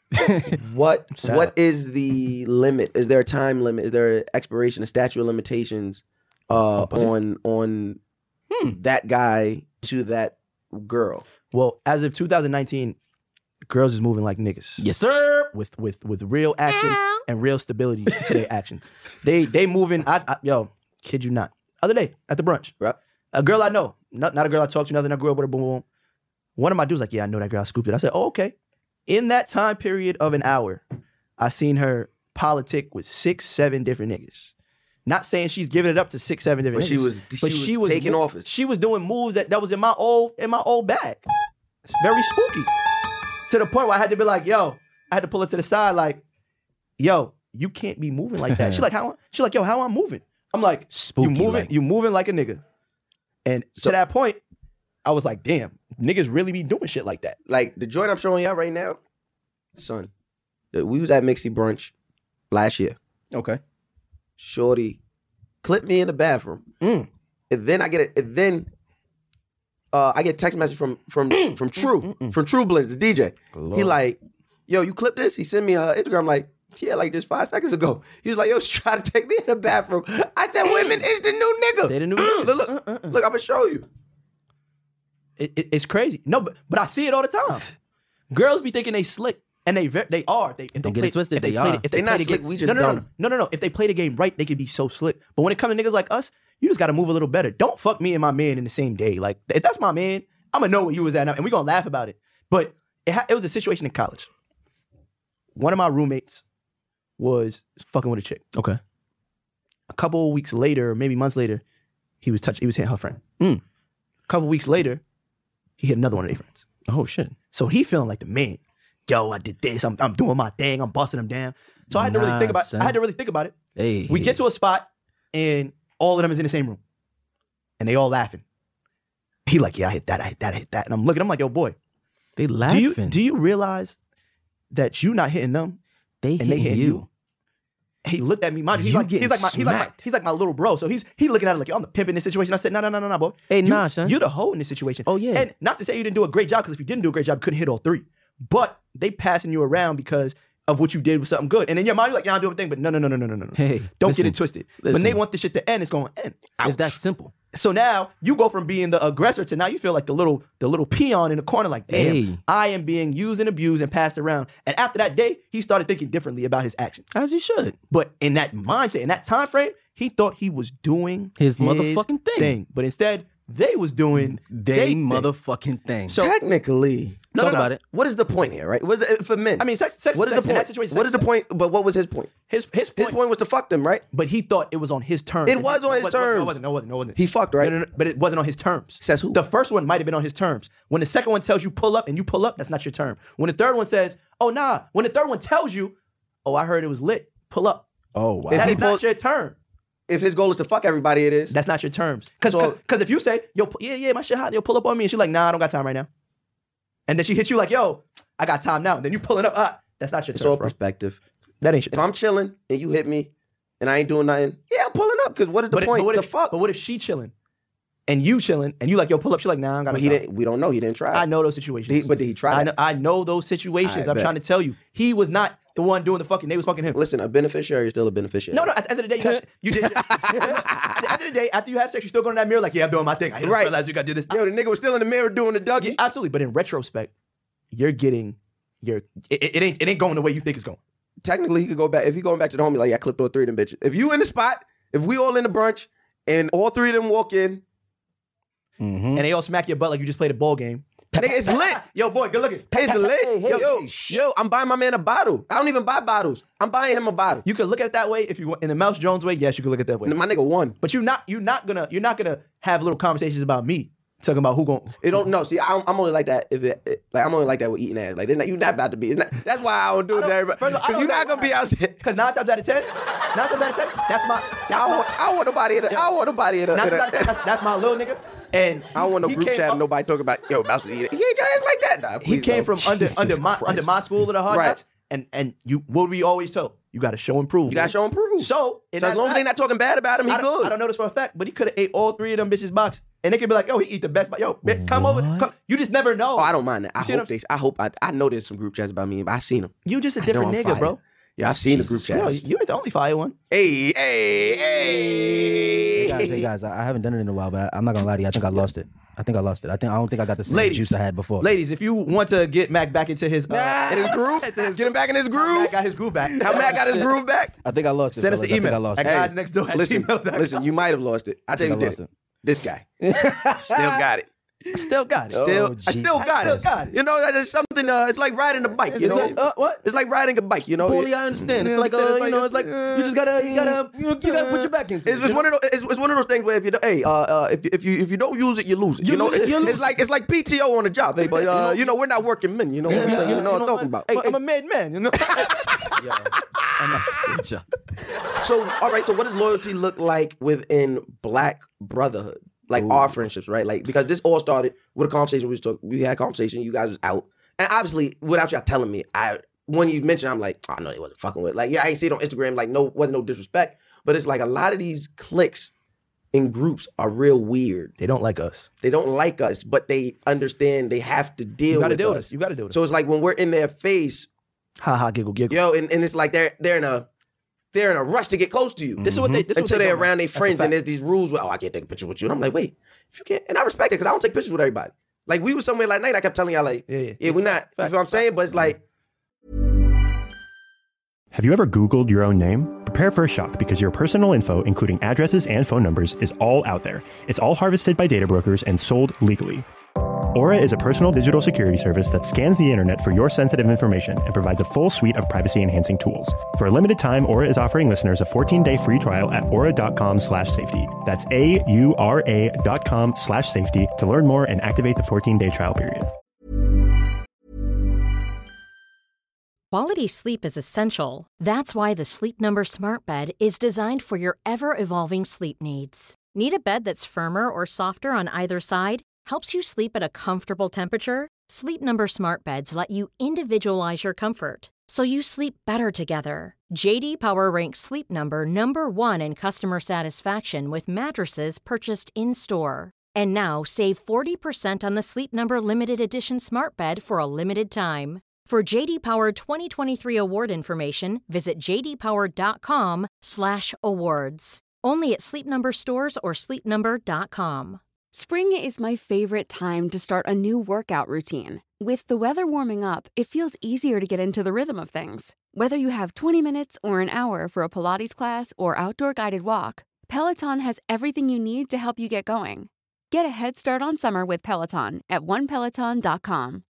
what Sad. what is the limit? Is there a time limit? Is there an expiration, a statute of limitations uh on on that guy to that girl? Well, as of two thousand nineteen, girls is moving like niggas. Yes, sir. With with with real action and real stability to their actions. They they moving. I, I yo, kid you not. Other day at the brunch, Right. a girl I know, not not a girl I talked to, nothing. I grew up with her. Boom boom. One of my dudes like, yeah, I know that girl. I scooped it. I said, oh, okay. In that time period of an hour, I seen her politic with six, seven different niggas. Not saying she's giving it up to six, seven different But niggas. she was- but she she was was taking mo- office. She was doing moves that, that was in my old in my old bag. It's very spooky. To the point where I had to be like, yo, I had to pull it to the side, like, yo, you can't be moving like that. She like, how? She like, yo, how I'm moving? I'm like, Spooky, you moving, like- you moving like a nigga. And to that point, I was like, damn, niggas really be doing shit like that. Like the joint I'm showing y'all right now, son. We was at Mixie Brunch last year. Okay. Shorty clipped me in the bathroom. Mm. And then I get it. And then uh, I get a text message from from from True from True Blitz, the D J. He like, yo, you clipped this? He sent me a Instagram like, yeah, like just five seconds ago. He was like, yo, she's trying to take me in the bathroom. I said, women is the new nigga. They the new look, niggas. look, look, I'm gonna show you. It, it- it's crazy. No, but, but I see it all the time. Girls be thinking they slick, and they ve- they are. They, if they Don't get play, it twisted, if they, they play are. the- if they They play not the slick, game, we just no, no, no, dumb. no, no, no, no. If they play the game right, they can be so slick. But when it comes to niggas like us, you just got to move a little better. Don't fuck me and my man in the same day. Like if that's my man, I'm gonna know what you was at, now, and we gonna laugh about it. But it, ha- it was a situation in college. One of my roommates was fucking with a chick. Okay. A couple of weeks later, maybe months later, he was touching. He was hitting her friend. Mm. A couple of weeks later, he hit another one of their friends. Oh shit. So he feeling like the man. Yo, I did this. I'm, I'm doing my thing. I'm busting them down. So I had to really Nah, think about. son. I had to really think about it. Hey. We get to a spot, and all of them is in the same room, and they all laughing. He like, yeah, I hit that. I hit that. I hit that. And I'm looking. I'm like, yo, boy, They do laughing. you do you realize that you not hitting them they and hit they hitting you. you? He looked at me. Mind you, he's You like, he's getting like my, he's like my, smacked. he's like my little bro. So he's he looking at it like, yo, I'm the pimp in this situation. I said, no, no, no, no, no, boy. Hey, you, nah, son. You the hoe in this situation. Oh, yeah. And not to say you didn't do a great job, because if you didn't do a great job, you couldn't hit all three. But they passing you around because of what you did with something good. And in your mind, you're like, yeah, I'm doing a thing. But no, no, no, no, no, no, no. Hey, don't listen, get it twisted. When listen. they want this shit to end, it's going to end. It's that Ouch. simple. So now you go from being the aggressor to now you feel like the little the little peon in the corner, like, damn, Hey. I am being used and abused and passed around. And after that day, he started thinking differently about his actions. As you should. But in that mindset, in that time frame, he thought he was doing His motherfucking thing. But instead, they was doing They they thing. motherfucking thing. So Technically, No, Talk no, no. about it. what is the point here, right? What is, for men, I mean, sex, sex, what is sex, the in point? that situation, What sex is the sex. point? But what was his point? His his His point, point was to fuck them, right? but he thought it was on his terms. It was on his No, terms. it wasn't. No, it wasn't. No, it wasn't. He fucked, right? No, no, no, but it wasn't on his terms. Says who? The first one might have been on his terms. When the second one tells you pull up and you pull up, that's not your term. When the third one says, oh nah, when the third one tells you, oh I heard it was lit, pull up. oh wow. If That he is not pulls- your term. If his goal is to fuck everybody, it is. That's not your terms. Because So- if you say, yo, pu- yeah, yeah, my shit hot, yo, pull up on me, and she's like, nah, I don't got time right now. And then she hits you like, yo, I got time now. And then you pulling up, ah, that's not your It's term, all bro. perspective. That ain't your If I'm chilling and you hit me and I ain't doing nothing, yeah, I'm pulling up. Because what is the but, it- point? but what to if, fuck. But what if she chilling and you chilling and you like, yo, pull up? She's like, nah, I don't got But no he time. didn't. We don't know. He didn't try. I know those situations. Did he- but did he try I that? know, I know those situations. I I'm bet. trying to tell you. He was not the one doing the fucking. They was fucking him. Listen, a beneficiary is still a beneficiary. No, no. At the end of the day, you, got, you did. At the end of the day, after you have sex, you still go in that mirror like, yeah, I'm doing my thing. I didn't Right. realize you got did this. Yo, the nigga was still in the mirror doing the Dougie. Yeah, absolutely. But in retrospect, you're getting your. It, it, it ain't. It ain't going the way you think it's going. Technically, he could go back. If he going back to the homie, like, yeah, I clipped all three of them bitches. If you in the spot, if we all in the brunch, and all three of them walk in, Mhm. And they all smack your butt like you just played a ball game. nigga, it's lit. Yo, boy, good looking. It's lit. hey, hey, yo, hey, yo, I'm buying my man a bottle. I don't even buy bottles. I'm buying him a bottle. You could look at it that way if you want in the Mouse Jones way. Yes, you could look at it that way. My nigga won. But you're not. You're not gonna. You're not gonna have little conversations about me talking about who going. It don't know. See, I'm, I'm only like that if it, it- like I'm only like that with eating ass. Like, you're not about to be. It's not, that's why I don't do it I to don't- everybody. first of all, I Because don't you're not know gonna be why. out there. Because nine times out of ten, nine times out of ten, that's my. That's I my don't, want, I don't want nobody in a, I don't want nobody in a, nine in times out of ten, a that's, that's my little nigga. And I don't want no he group came chat up- and nobody talking about, yo, Mouse was eating. He ain't just like that. Nah, He please came don't. from under Jesus under my Christ. under my school of the hard Right. knocks, and and you what we always told you got to show and prove. You gotta show him proof. So, in So as that long as they fact- not talking bad about him, he I don't, good. I don't know this for a fact, but he could have ate all three of them bitches box, and they could be like, "Yo, he eat the best." But yo, bitch, come over. Come. You just never know. Oh, I don't mind that. I You see what hope I'm- they. I hope. I, I know there's some group chats about me. But I seen them. You just a I know different I'm nigga, fire. bro. Yeah, I've seen Jesus the group Yo, chats. you ain't the only fire one. Hey, hey, Hey guys, hey hey. guys, I I haven't done it in a while, but I, I'm not gonna lie to you. I think I lost it. I think I lost it. I think I don't think I got the same Ladies, juice I had before. Ladies, if you want to get Mac back into his uh, In his groove? into his Get him back in his groove? Mac got his groove back. How Matt got his groove back? I think I lost it. Send us fellas. the I think I email lost at it. guys next door at Listen, gmail dot com. listen, you might have lost it. I tell I you, think who I did lost it. This guy still got it. I still got it. Still, I gee. still I got still it. got it. You know, that's something. Uh, it's like riding a bike. You It's know, like, uh, what? it's like riding a bike. You know, Paulie, I understand. It's Yeah, like, uh, it's you like- know, it's like you just gotta, you gotta, you, know, you gotta put your back into it. It's, it's you one know? of those. It's, it's one of those things where if you don't, hey, uh, uh, if if you if you don't use it, you lose it. You, You know, lose it, you lose it's like it's like P T O on the job, hey, but uh, you know, we're not working men. You know, you know, you know what I'm talking about. I'm, I'm a made man, you know. Yo, I'm not with ya. So, all right. So, what does loyalty look like within Black brotherhood? Like our friendships, right? Like because this all started with a conversation we was talking. We had a conversation. You guys was out, and obviously, without y'all telling me, I when you mentioned, I'm like, oh no, they wasn't fucking with. Like, yeah, I ain't see it on Instagram. Like, no, wasn't no disrespect, but it's like a lot of these cliques in groups are real weird. They don't like us. They don't like us, but they understand they have to deal You gotta with deal with us. us. You gotta deal with So us. it's like when we're in their face, Ha ha, giggle, giggle. yo, and, and it's like they're they're in a they're in a rush to get close to you. This is what they. This is what Until they they're don't like. around their That's a friends and fact. there's these rules where, oh, I can't take a picture with you. And I'm like, wait, if you can't, and I respect it because I don't take pictures with everybody. Like we were somewhere like night, I kept telling y'all like, Yeah, yeah. yeah, we're not. You Fact. feel what I'm saying? But it's like, Have you ever Googled your own name? Prepare for a shock because your personal info, including addresses and phone numbers, is all out there. It's all harvested by data brokers and sold legally. Aura is a personal digital security service that scans the internet for your sensitive information and provides a full suite of privacy-enhancing tools. For a limited time, Aura is offering listeners a fourteen-day free trial at aura.com slash safety. That's A-U-R-A dot com slash safety to learn more and activate the fourteen-day trial period. Quality sleep is essential. That's why the Sleep Number Smart Bed is designed for your ever-evolving sleep needs. Need a bed that's firmer or softer on either side? Helps you sleep at a comfortable temperature? Sleep Number Smart Beds let you individualize your comfort, so you sleep better together. J D Power ranks Sleep Number number one in customer satisfaction with mattresses purchased in-store. And now save forty percent on the Sleep Number Limited Edition Smart Bed for a limited time. For J D Power twenty twenty-three award information, visit jdpower.com slash awards. Only at Sleep Number stores or sleep number dot com. Spring is my favorite time to start a new workout routine. With the weather warming up, it feels easier to get into the rhythm of things. Whether you have twenty minutes or an hour for a Pilates class or outdoor guided walk, Peloton has everything you need to help you get going. Get a head start on summer with Peloton at one peloton dot com.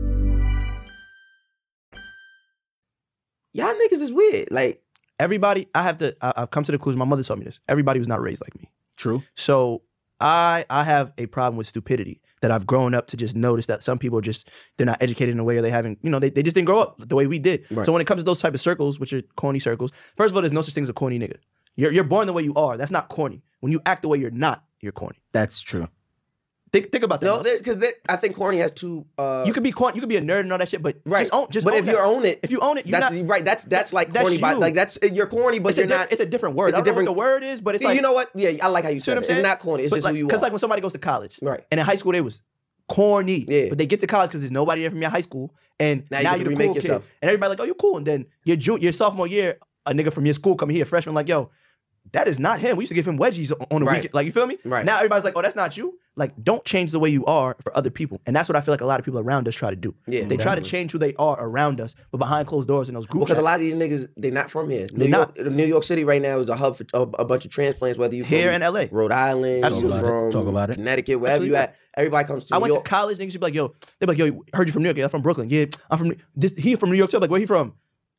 y'all niggas is weird. Like, Everybody, I have to. I, I've come to the conclusion. My mother told me this. Everybody was not raised like me. True. So I I have a problem with stupidity that I've grown up to just notice that some people just they're not educated in a way or they haven't, you know, they, they just didn't grow up the way we did. Right. So when it comes to those type of circles, which are corny circles, first of all, there's no such thing as a corny nigga. You're you're born the way you are. That's not corny. When you act the way you're not, you're corny. That's true. Think think about that. no, because I think corny has two. Uh, you could be corny, you could be a nerd and all that shit, but right. just own just but own if that. you own it, if you own it, you're that's not right. That's that's like that's corny. By, you. like that's you're corny, but it's a you're diff- not. it's a different word. It's I a don't know different what the word is, but it's Yeah, like you know what? Yeah, I like how you see said what I'm it. saying? It's not corny. It's But just like, who you Because are. like when somebody goes to college, Right. And in high school they was corny, Yeah. but they get to college because there's nobody there from your high school, and Now now, you get to you're the remake cool yourself. kid, and everybody like, oh, you cool, and then your ju- your sophomore year, a nigga from your school come here, freshman, like, yo, that is not him. We used to give him wedgies on- on the Right. weekend, like, you feel me? Right. Now everybody's like, oh, that's not you. Like, don't change the way you are for other people, and that's what I feel like a lot of people around us try to do. Yeah, they try to definitely. change who they are around us, but behind closed doors in those group Because a chats. lot of these niggas, they're not from here. New They're York, not. New York City right now is a hub for a, a bunch of transplants. Whether you Here from in L A. Rhode Island, Absolutely. you Talk about it. from Talk about it. Connecticut, wherever Absolutely. you at, everybody comes to I New went York. to college, niggas be like, yo, they be like, yo, heard you from New York? Yeah, I'm from Brooklyn. Yeah, I'm from this. He from New York too. I'm like, where he from?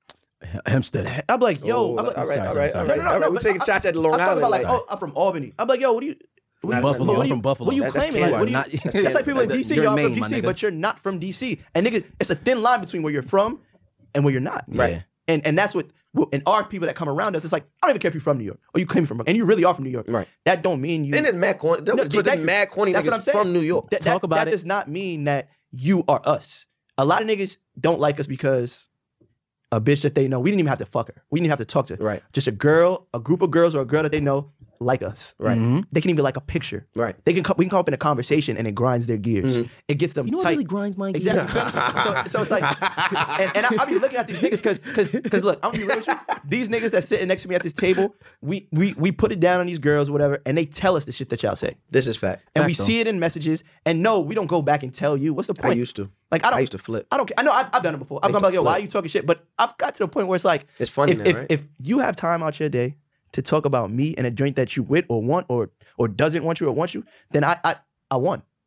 Hempstead. I'm like, yo, Oh, I'm like, all right, sorry, all sorry, right, sorry. all No, right. no, no, all right. no, We're but taking I- shots at Long I'm talking Island. about like, like, oh, I'm from Albany. I'm like, yo, what do you? What, Not- Buffalo. what I'm do from you- Buffalo. What are you That- that's claiming? Like, what do you? Canada. That's, Not- like people in That- D C. you're Y'all in from Maine, my D C, nigga. but you're not from D C. And niggas, it's a thin line between where you're from and where you're not. Right. And and that's what. And our people that come around us, it's like, I don't even care if you're from New York or you came from, and you really are from New York. Right. That don't mean you. and it's mad corny. No, but there's exactly. mad corny That's what I'm niggas saying. from New York. That, Talk that, about that it. does not mean that you are us. A lot of niggas don't like us because a bitch that they know, we didn't even have to fuck her. We didn't even have to talk to her. Right. Just a girl, a group of girls or a girl that they know like us. Right. Mhm. They can even like a picture. Right. They can come, we can come up in a conversation and it grinds their gears. Mm-hmm. It gets them You know what tight. really grinds my gears? Exactly. so, so it's like, and, and I, I'll be looking at these niggas because, because, because look, I'm gonna be real with you. These niggas that sitting next to me at this table, we, we, we put it down on these girls, whatever, and they tell us the shit that y'all say. This is fact. And we Fact, though. see it in messages. And no, we don't go back and tell you. What's the I point? used to. Like I don't. I used to flip. I don't care. I know I've, I've done it before. I'm used gonna be to like, yo, why flip. are you talking shit? But I've got to the point where it's like, It's funny if, now, if, right? if you have time out your day to talk about me and a joint that you with or want or or doesn't want you or want you, then I I, I won.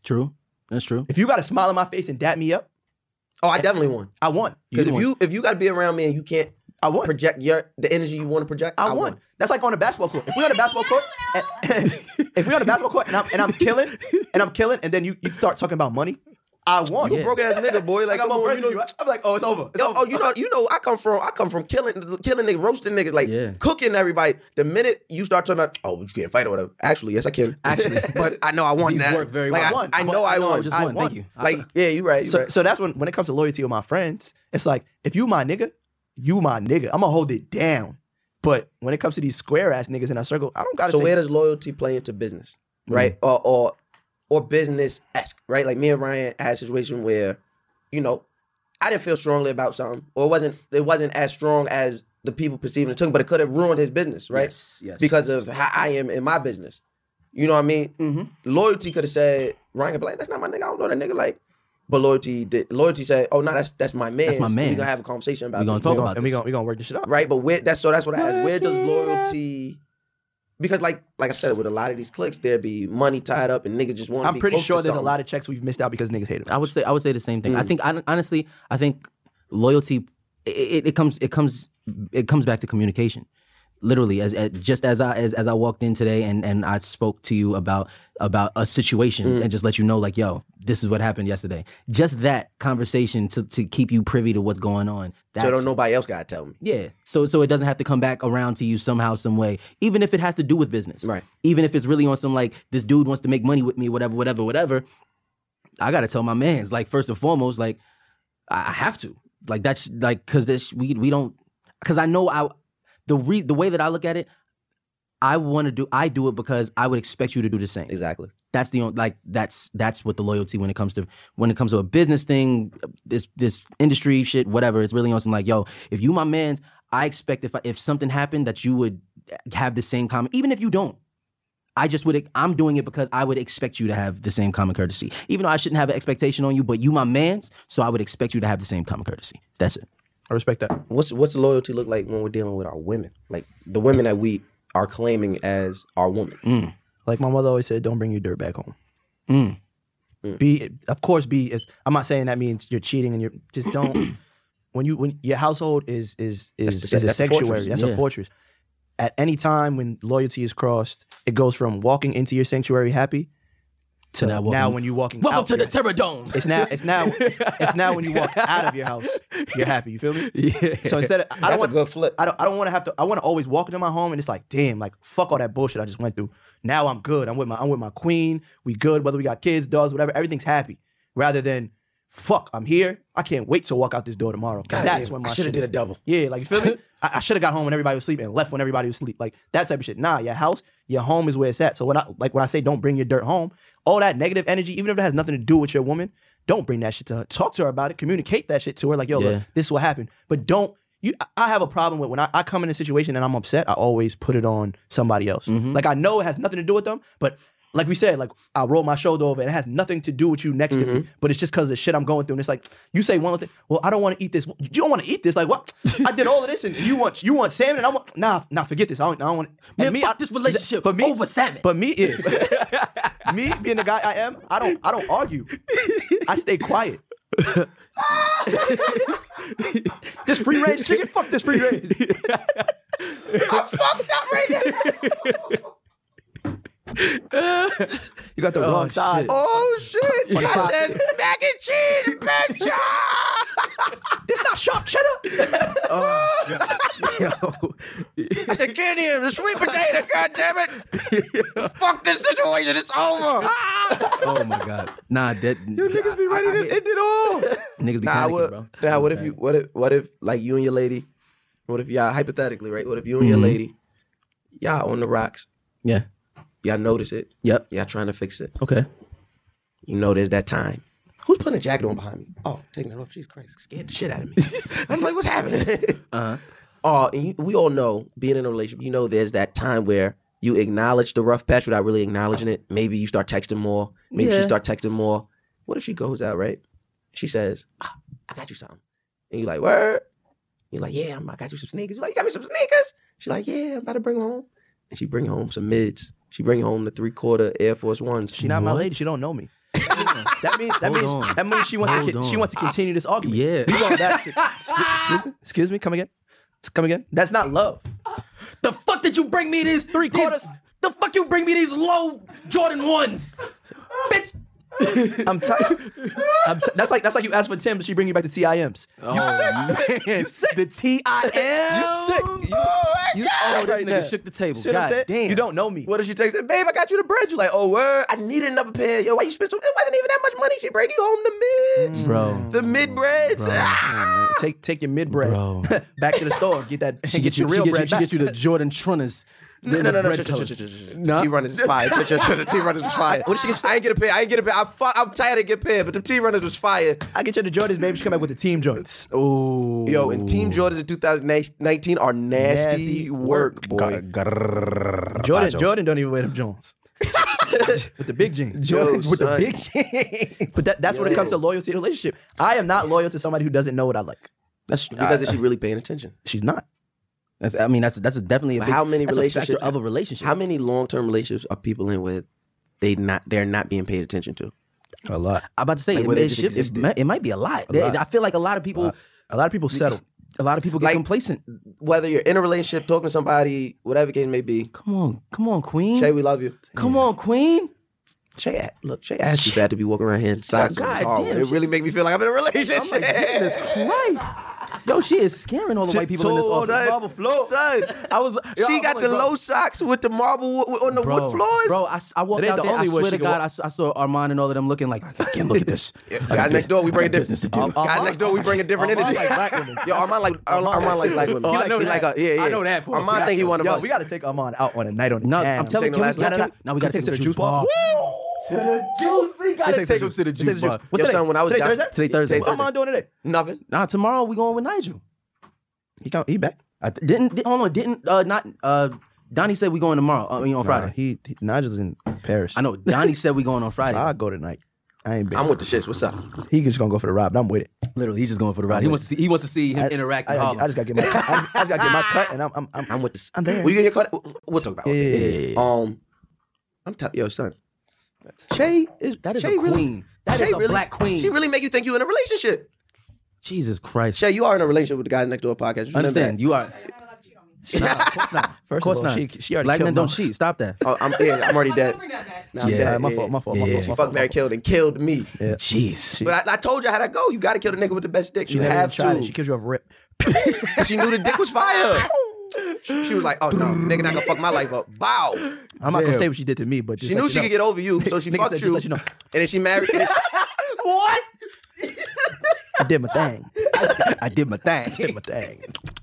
True. That's true. If you got a smile on my face and dap me up, Oh, I definitely won. I won. Because if won. you if you got to be around me and you can't I won. project your the energy you want to project, I, I, won. won. That's like on a basketball court. If we're on a basketball court, and, if we're on a basketball court and I'm and I'm killing and I'm killing, and then you, you start talking about money, I won. You a broke ass nigga, boy. Like, Like, I'm, come on on, you know. I'm like, oh, it's over. It's Yo, over. oh, you know, you know, I come from, I come from killing, killing niggas, roasting niggas, like Yeah. cooking everybody. The minute you start talking about, oh, you can't fight or whatever. Actually, yes, I can. Actually. but I know I won You've that. worked very like, well. I, I won. I know I, I know I won. just I won. won. Thank you. Like, yeah, you're right. You're So, right. so that's when when it comes to loyalty with my friends, it's like if you my nigga, you my nigga. I'm gonna hold it down. But when it comes to these square ass niggas in our circle, I don't gotta So say. where does loyalty play into business, right? Or or or business esque, right? Like me and Ryan had a situation where, you know, I didn't feel strongly about something, or it wasn't it wasn't as strong as the people perceiving it took, but it could have ruined his business, right? Yes, yes. Because of how I am in my business. You know what I mean? Mm-hmm. Loyalty could have said, Ryan could be like, that's not my nigga. I don't know that nigga. Like, but loyalty did loyalty said, oh no, that's that's my man. That's my We're mans. gonna have a conversation about We gonna this. talk we gonna, about and we this. gonna we gonna work this shit out. Right, but where that's so that's what I asked. Where does loyalty? Because like like I said, with a lot of these clicks, there'd be money tied up, and niggas just want. to I'm be pretty close sure to there's a something. lot of checks we've missed out because niggas hate it. I would say I would say the same thing. Mm. I think I, honestly, I think loyalty it, it, it comes it comes it comes back to communication. Literally, as, as just as I as, as I walked in today and, and I spoke to you about about a situation Mm. and just let you know, like, yo, this is what happened yesterday. Just that conversation to to keep you privy to what's going on. That's, So don't nobody else gotta tell me. Yeah. So so it doesn't have to come back around to you somehow, some way. Even if it has to do with business. Right. Even if it's really on some like this dude wants to make money with me, whatever, whatever, whatever. I gotta tell my mans, like, first and foremost, like, I I have to. Like that's like cause this we we don't cause I know I the re the way that I look at it, I wanna do I do it because I would expect you to do the same. Exactly. That's the only like that's that's what the loyalty when it comes to when it comes to a business thing, this this industry shit, whatever. It's really on some like, yo, if you my mans, I expect if I, if something happened that you would have the same common, even if you don't. I just would I'm doing it because I would expect you to have the same common courtesy. Even though I shouldn't have an expectation on you, but you my mans, so I would expect you to have the same common courtesy. That's it. I respect that. What's what's loyalty look like when we're dealing with our women? Like the women that we are claiming as our woman. Mm. Like my mother always said, don't bring your dirt back home. Mm. Be of course be. It's, I'm not saying that means you're cheating and you're just don't. when you when your household is is is, That's- is a that's a fortress. sanctuary. That's Yeah. a fortress. At any time when loyalty is crossed, it goes from walking into your sanctuary happy to now now, walking- when you're walking Welcome out to the your- Terror Dome. It's now it's now it's, it's now when you walk out of your house, you're happy. You feel me? Yeah. So instead of I That's don't a want good flip. I don't I don't want to have to I want to always walk into my home and it's like, damn, like fuck all that bullshit I just went through. Now I'm good. I'm with my I'm with my queen. We good, whether we got kids, dogs, whatever, everything's happy. Rather than fuck, I'm here. I can't wait to walk out this door tomorrow. God That's damn, when my I shoulda shit did is. a double. Yeah, like you feel me? I, I should have got home when everybody was sleeping and left when everybody was asleep. Like that type of shit. Nah, your house, your home is where it's at. So when I like when I say don't bring your dirt home, all that negative energy, even if it has nothing to do with your woman, don't bring that shit to her. Talk to her about it. Communicate that shit to her. Like, yo, Yeah. look, this is what happened. But don't you I- I have a problem with when I, I come in a situation and I'm upset, I always put it on somebody else. Mm-hmm. Like I know it has nothing to do with them, but like we said, like I roll my shoulder over and it has nothing to do with you next to me, but it's just because of the shit I'm going through. And it's like, you say one thing, well, I don't want to eat this. You don't want to eat this. Like, what? I did all of this and you want you want salmon and I want, nah, nah, forget this. I don't, I don't want Man, and me, fuck I- this relationship but me, over salmon. But me, yeah. me being the guy I am, I don't, I don't argue. I stay quiet. This free range chicken, fuck this free range. I'm fucked up right now. You got the Oh, wrong size. shit. Oh shit! I fuck. said mac and cheese, bitch. This not sharp cheddar. I said candy and the sweet potato. God damn it! Fuck this situation. It's over. Oh my god. Nah, that You niggas be ready to end it all. niggas be Nah, panicking, what, bro. nah, what if you? What if? What if? Like you and your lady. What if y'all hypothetically, right? What if you and your Mhm. lady, y'all on the rocks? Yeah. Y'all notice it. Yep. Y'all trying to fix it. Okay. You know there's that time. Who's putting a jacket on behind me? Oh, taking it off. Jesus Christ, scared the shit out of me. I'm like, what's happening? Uh-huh. Oh, and you, we all know, being in a relationship, you know there's that time where you acknowledge the rough patch without really acknowledging it. Maybe you start texting more. Maybe Yeah. she start texting more. What if she goes out, right? She says, ah, I got you something. And you're like, word? You're like, yeah, I'm, I got you some sneakers. You're like, you got me some sneakers? She's like, yeah, I'm about to bring them home. And she bring home some mids. She bring home the three-quarter Air Force Ones. She not my What? lady. She don't know me. That means that Hold means on. that means she wants Hold to she on. wants to continue this argument. Yeah. We going back to excuse, me, excuse me, come again. Come again. That's not love. The fuck did you bring me these Three these- quarters. The fuck you bring me these low Jordan ones, bitch. I'm tired. I'm t- that's like that's like you ask for Tim, but she bring you back to T I Ms. Oh man, the T I M. You sick. You, you Oh, sick this right nigga now. shook the table. See what I'm God saying? damn. You don't know me. What if she takes it? Babe, I got you the bread. You like, oh, word. I needed another pair. Yo, why you spend so? It wasn't even that much money. She bring you home the mids. Bro. The mid breads. Ah. Take take your mid bread Bro. back to the store. Get that. She get gets your you, she real gets you, bread she back. gets you the Jordan Trunners. No, no, no, no. bread Ch- ch- colors. ch- ch- ch- No? T runners is fire. Ch- ch- ch- The T runners was fire. What did she get? I ain't get a pair. I ain't get a pair. I'm, fu- I'm tired of getting pair, but the T runners was fire. I get you the Jordans, baby. She come back with the team joints. Ooh. Yo, and Team Jordans in two thousand nineteen are nasty, Nasty work, boy. Jordan, Jordan don't even wear them Jones. With the big jeans. Jordan Yo, with the son. big jeans. But that, that's when it comes to loyalty in a relationship. I am not loyal to somebody who doesn't know what I like. That's Because is she really paying attention? She's not. That's, I mean, that's that's a definitely a But big, how many that's a factor relationships of a relationship. How many long term relationships are people in with they not they're not being paid attention to? A lot. I'm about to say Like, it, where they it, just should- it, existed. might, it might be a lot. A They- lot. I feel like a lot of people, A lot of people settle. a lot of people get Like- complacent. Whether you're in a relationship, talking to somebody, whatever case may be. Come on, come on, Queen. Shay, we love you. Come on, Queen. Shay, look, Shay asked you bad to be walking around here in socks. God It's hard. damn, It Shay- really make me feel like I'm in a relationship. I'm like, Jesus Christ. Yo, she is scaring all the white people in this Tiptoe, office. son. Marble floor. Son, I was. yo, she I'm got like, the bro. low socks with the marble w- w- on the Bro, wood floors. bro, I, s- I walked It ain't out the there. I only way swear to she can God, walk. I, s- I saw Armand and all of them looking like, I can't look at this. I Guys got next door, we bring a business to different. do. Guys next door, we bring a different Armand energy. like black women. Yo, Armand like Armand, Armand like black women. Oh, He I like, know he that. like a, yeah, yeah. I know that for a Armand fact. think he one of Yo, us. we got to take Armand out on a night on the No, town. I'm telling you, Taking can the we, last can we, now we got to Take take him him to the juice bar. Woo! To the juice. We got to Take take him him to the Take juice bar. What's Yo, today? son, when I was today down- Thursday? Today Thursday. What Armand doing today? Nothing. Nah, tomorrow we going with Nigel. He come, he back. I th- didn't di- hold on, didn't uh not uh Donnie said we going tomorrow. I mean on Friday. Nah, he, he Nigel's in Paris. I know Donnie said we going on Friday. I'll go tonight. I ain't been. I'm with the shits. What's up? He just gonna go for the ride, but I'm with it. Literally, he's just going for the ride. He wants to see. He wants to see him I, interact I, with I, Harlem. I just gotta get my. I just, I just gotta get my cut, and I'm. I'm. I'm, I'm with the. I'm there. Will you get your cut? We'll talk about it. Yeah, yeah, yeah, yeah. Um, I'm telling yo, son. Shay is That is Shay a really, queen. That is Shay a really, black queen. She really make you think you in a relationship. Jesus Christ. Shay, you are in a relationship with the guys next door podcast. You know Understand? that? You are. Nah, of course not. First of course of all, not. she- she already Black killed men don't Mouse. cheat. Stop that. Oh, I'm yeah, I'm already dead. Nah, I'm Yeah, dead. my fault, my fault, my Yeah. fault. She my fucked fault, Mary, my killed, and killed me. fault. Yeah. Jeez. But I, I told you how that go. You got to kill the nigga with the best dick. She You never have even tried to. it. She kills you off rip. She knew the dick was fire. She was like, oh no, nigga not gonna fuck my life up. Bow. I'm not gonna Damn. say what she did to me, but just She let knew you she know. could get over you, so she Nigga fucked said, you. just let you know. And then she married. And then she, What? I did my thing. I did my thing. I did my thing.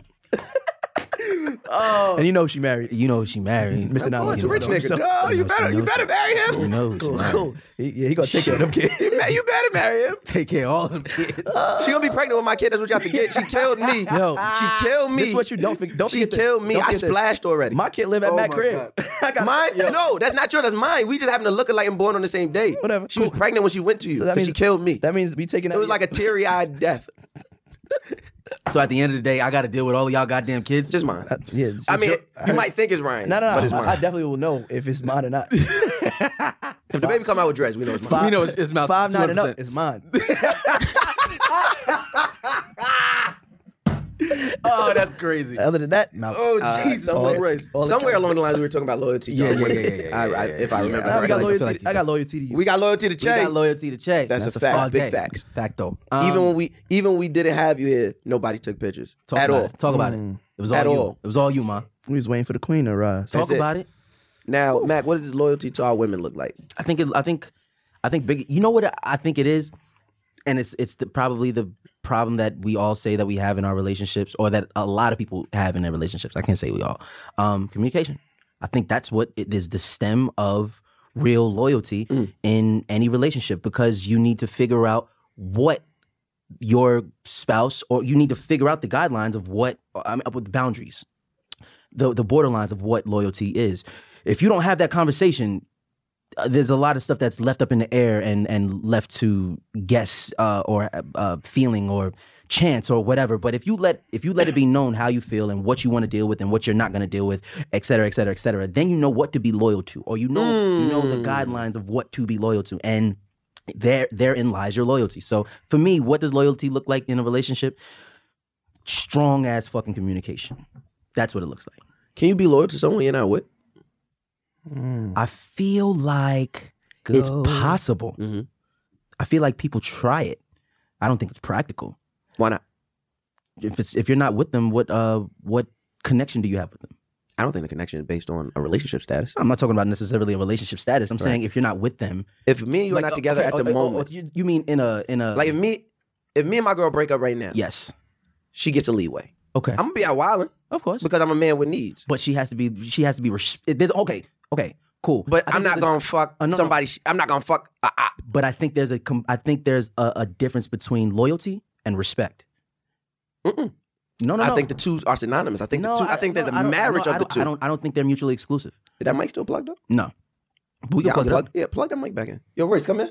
Oh. And you know she married You know who she married. Mister oh, it's Nine. a rich nigga. Oh, you You know better, she you knows better it. marry You him. know who she Cool, married. cool. He, yeah, he gonna take care of them kids. You better- you better marry him. Take care of all them kids. She gonna be pregnant with my kid. That's what y'all forget. She killed me. Yo, she killed me. This is what you don't forget. Don't She forget the- killed me. don't I forget the- splashed already. My kid live at Oh Matt my crib. I got Mine? No, that's not yours. That's mine. We just happen to look alike and born on the same day. Whatever. She was Cool. pregnant when she went to you. So that Because means she killed me. That means we taking. It was like a teary-eyed death. So at the end of the day, I got to deal with all of y'all goddamn kids. It's just mine. Uh, yeah. it's- I mean, it's- you I- might think it's Ryan, No, no, but no. it's I, mine. I definitely will know if it's mine or not. If the baby come out with dreads, we know it's mine. Five, We know it's- it's mouth- five nine and up two hundred is mine. Oh, that's crazy. Other than that, mouth. Oh, Uh, Jesus somewhere- Christ. all the Somewhere time. along the lines, we were talking about loyalty. Yeah, John. yeah, yeah, yeah, yeah, I- I- yeah, If I yeah. remember Nah, we got I correctly. feel loyalty. like you I got can- loyalty to you. We got loyalty to We Che. got loyalty to Che. That's a fact. all Big day. facts. Facto. Even Um, when we even when we didn't have you here, nobody took pictures. talk At about all. it. Talk about it. Mm. It was all At you. all. It was all you, ma. We was waiting for the queen to rise. Talk it. about it. Now, Mac, what does loyalty to our women look like? I think it, I think I think big. You know what I think it is, and it's it's the, probably the problem that we all say that we have in our relationships, or that a lot of people have in their relationships. I can't say we all. Um, communication. I think that's what it is. The stem of real loyalty in any relationship, because you need to figure out what your spouse, or you need to figure out the guidelines of what I mean, with the boundaries, the the borderlines of what loyalty is. If you don't have that conversation, uh, there's a lot of stuff that's left up in the air and and left to guess uh, or uh, feeling or chance or whatever. But if you let if you let it be known how you feel and what you want to deal with and what you're not going to deal with, et cetera, et cetera, et cetera, then you know what to be loyal to, or you know you know the guidelines of what to be loyal to. And there therein lies your loyalty. So for me, what does loyalty look like in a relationship? Strong ass fucking communication. That's what it looks like. Can you be loyal to someone you're not with? I feel like it's possible. Mm-hmm. I feel like people try it. I don't think it's practical. Why not? If it's if you're not with them, what uh what connection do you have with them? I don't think the connection is based on a relationship status. I'm not talking about necessarily a relationship status. I'm Right. saying if you're not with them, If me and you are like, not together okay, at the oh, oh, oh, moment, you, you mean in a in a like if me, if me and my girl break up right now, yes, she gets a leeway. okay, I'm gonna be out wilding of course, because I'm a man with needs. but she has to be she has to be res- there's okay okay cool. But I I'm think not there's a- gonna fuck Uh, no, no. somebody. sh- I'm not gonna fuck. Uh, uh. But I think there's a com- I think there's a, a difference between loyalty and respect. Mm-mm. No, no, I no. think the two are synonymous. I think no, the two. I, think there's no, a I don't- marriage no, I of the don't- two. I don't I don't think they're mutually exclusive. Is that mic still plugged up? No, but we can Yeah, plug it unplug- up. Yeah, plug that mic back in. Yo, Royce, come in.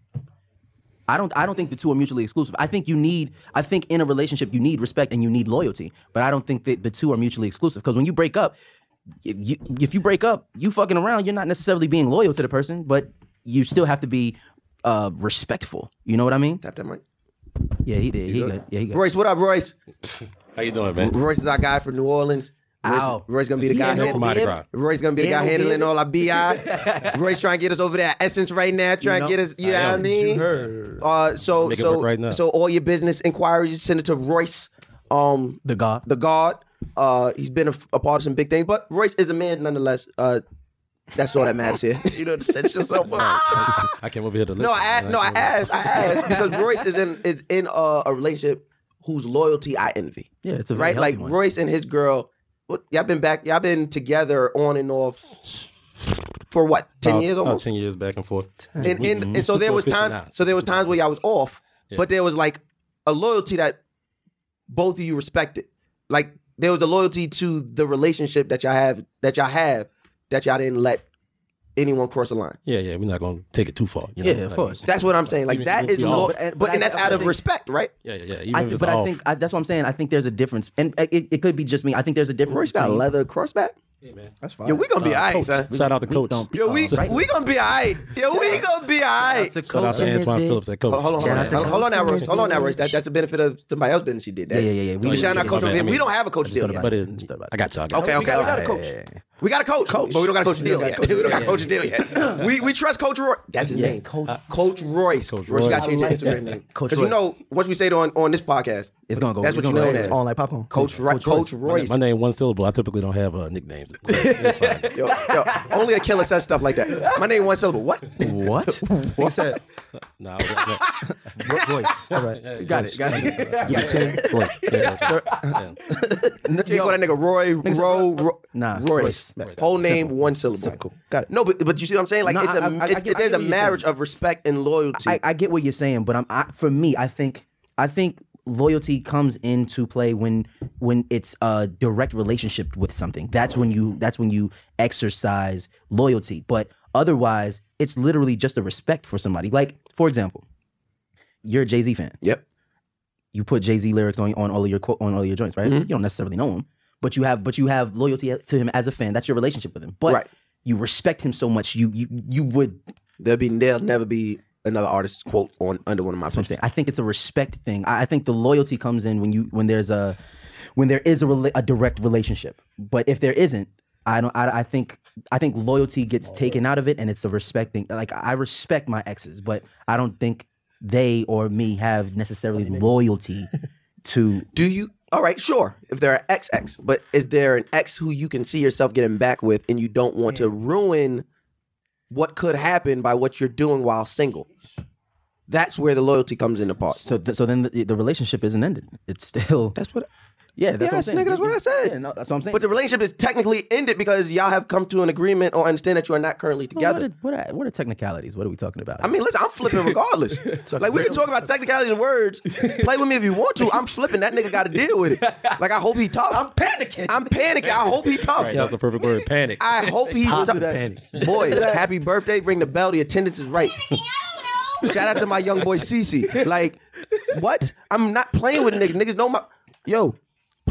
I don't I don't think the two are mutually exclusive. I think you need I think in a relationship you need respect and you need loyalty, but I don't think that the two are mutually exclusive because when you break up, if you, if you break up, you fucking around, you're not necessarily being loyal to the person, but you still have to be uh, respectful. You know what I mean? Tap that mic. Yeah, he did. He good? good. Yeah, he good. Royce, what up, Royce? How you doing, man? Royce is our guy from New Orleans. Royce, Ow. Royce gonna be the guy. Yeah, no, hand- Mardi Gras. Roy's gonna be the Yeah, guy no, handling yeah. all our B I. Roy's trying to get us over there. Essence right now, trying know, to get us. You I know what I am. mean? Uh, so Make it so work right now. so all your business inquiries, send it to Royce, um, The God. the God. Uh, he's been a, a part of some big things, but Royce is a man nonetheless. Uh, that's all that matters here. You know, to set yourself up. I came over here to listen. No, I asked, man. no, I asked, I asked because Royce is in is in a, a relationship whose loyalty I envy. Yeah, it's a very right. healthy Like one. Royce and his girl, what, y'all been back, y'all been together on and off for what, ten About- years about almost. ten years back and forth. And, We- and, mhm. and so there Super was official time. now. So there was Super times where y'all was off, Yeah. but there was like a loyalty that both of you respected. Like there was a loyalty to the relationship that y'all have, that y'all have, that y'all didn't let anyone cross the line. Yeah, yeah, we're not gonna take it too far. You know? Yeah, of Like, course. That's what I'm saying. Like Even- that even is if we lo- off. but, But- but and I- that's I out of think- respect, right? Yeah, yeah, yeah. Even I if th- it's but I off. think I, that's what I'm saying. I think there's a difference, and uh, it, it could be just me. I think there's a difference. Royce got a between- leather crossback. Yeah, man. That's fine. Yo, we gonna be Uh, alright, Coach. son. Shout out to We Coach. don't- Yo, we Uh, right. we gonna be alright. Yo, we gonna be alright. To Shout out Coach to and his Antoine big- Phillips at Coach. Hold on, hold on, Shout hold out on, to hold on, hold on now, Coach Royce. Hold on now, Royce. That, that's the benefit of somebody else's business he did. That. Yeah, yeah, yeah. We shout out yeah, Coach my bad. over here. I We mean- don't have a coach deal yet. But it, I got you. I got Okay, you. okay, we got okay. a coach. We got a coach, but we don't got a coach deal yet. We don't got a coach deal yet. We we trust Coach Roy. That's his Yeah, name, Coach- Coach Royce. Coach Royce, you got to Royce. change your I like Instagram that. name. Coach Because you Royce. know, once we say it on, on this podcast, It's gonna go. that's it's what you gonna know go it as. On like popcorn. Coach Ro- Coach Coach My, Royce. my name one syllable. I typically don't have uh, nicknames. It's fine. Yo, yo, only a killer says stuff like that. My name one syllable. What? What? He said, Nah, Voice. all right. Got it. Got it. Royce. Yeah, that's right. Yeah. You can't call that nigga Roy, Ro, Ro, Nah, Royce. Royce. Whole name, one syllable. cool. Got it. No, but but you see what I'm saying? Like No, it's a I- I- I it- get- I there's get a what you're marriage saying. of respect and loyalty. I, I get what you're saying, but I'm I, for me. I think I think loyalty comes into play when when it's a direct relationship with something. That's when you that's when you exercise loyalty. But otherwise, it's literally just a respect for somebody. Like for example, you're a Jay-Z fan. Yep. You put Jay-Z lyrics on on all of your quote on all of your joints, right? Mm-hmm. You don't necessarily know him, but you have but you have loyalty to him as a fan. That's your relationship with him. But Right. you respect him so much. You you you would. There'll be there'll never be another artist quote on under one of my That's what I'm posts. saying. I think it's a respect thing. I, I think the loyalty comes in when you when there's a when there is a rela- a direct relationship. But if there isn't, I don't. I, I think I think loyalty gets taken out of it, and it's a respect thing. Like I respect my exes, but I don't think they or me have necessarily loyalty to. Do you? All right, sure. If they're an ex ex, but is there an ex who you can see yourself getting back with, and you don't want to ruin what could happen by what you're doing while single? That's where the loyalty comes into part. So th- so then the, the relationship isn't ended. It's still. That's what. Yeah, that's Yes, what I'm saying. nigga, that's what I said. Yeah, no, that's what I'm saying. But the relationship is technically ended because y'all have come to an agreement or understand that you are not currently Well, together. What are, what, are, what are technicalities? What are we talking about? I mean, listen, I'm flipping regardless. Like, we can talk about technicalities and words. Play with me if you want to. I'm flipping. That nigga got to deal with it. Like, I hope he tough. I'm panicking. I'm panicking. I hope he tough. Right, that's the perfect word. Panic. I hope he's tough. Panic. Boy, happy birthday. Ring the bell. The attendance is right. Shout out to my young boy, Cece. Like, what? I'm not playing with niggas. Niggas know my... Yo,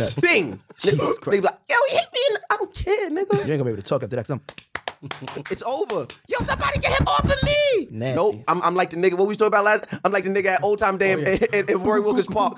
nuts. Bing. Jesus Nigga, they be like, yo, he hit me. In the, I don't care, nigga. You ain't gonna be able to talk after that. 'Cause I'm It's over. Yo, somebody get him off of me. Nasty. Nope. I'm, I'm like the nigga. What we talking about last? I'm like the nigga at Old Time Day in, in, in Roy Wilkins Park.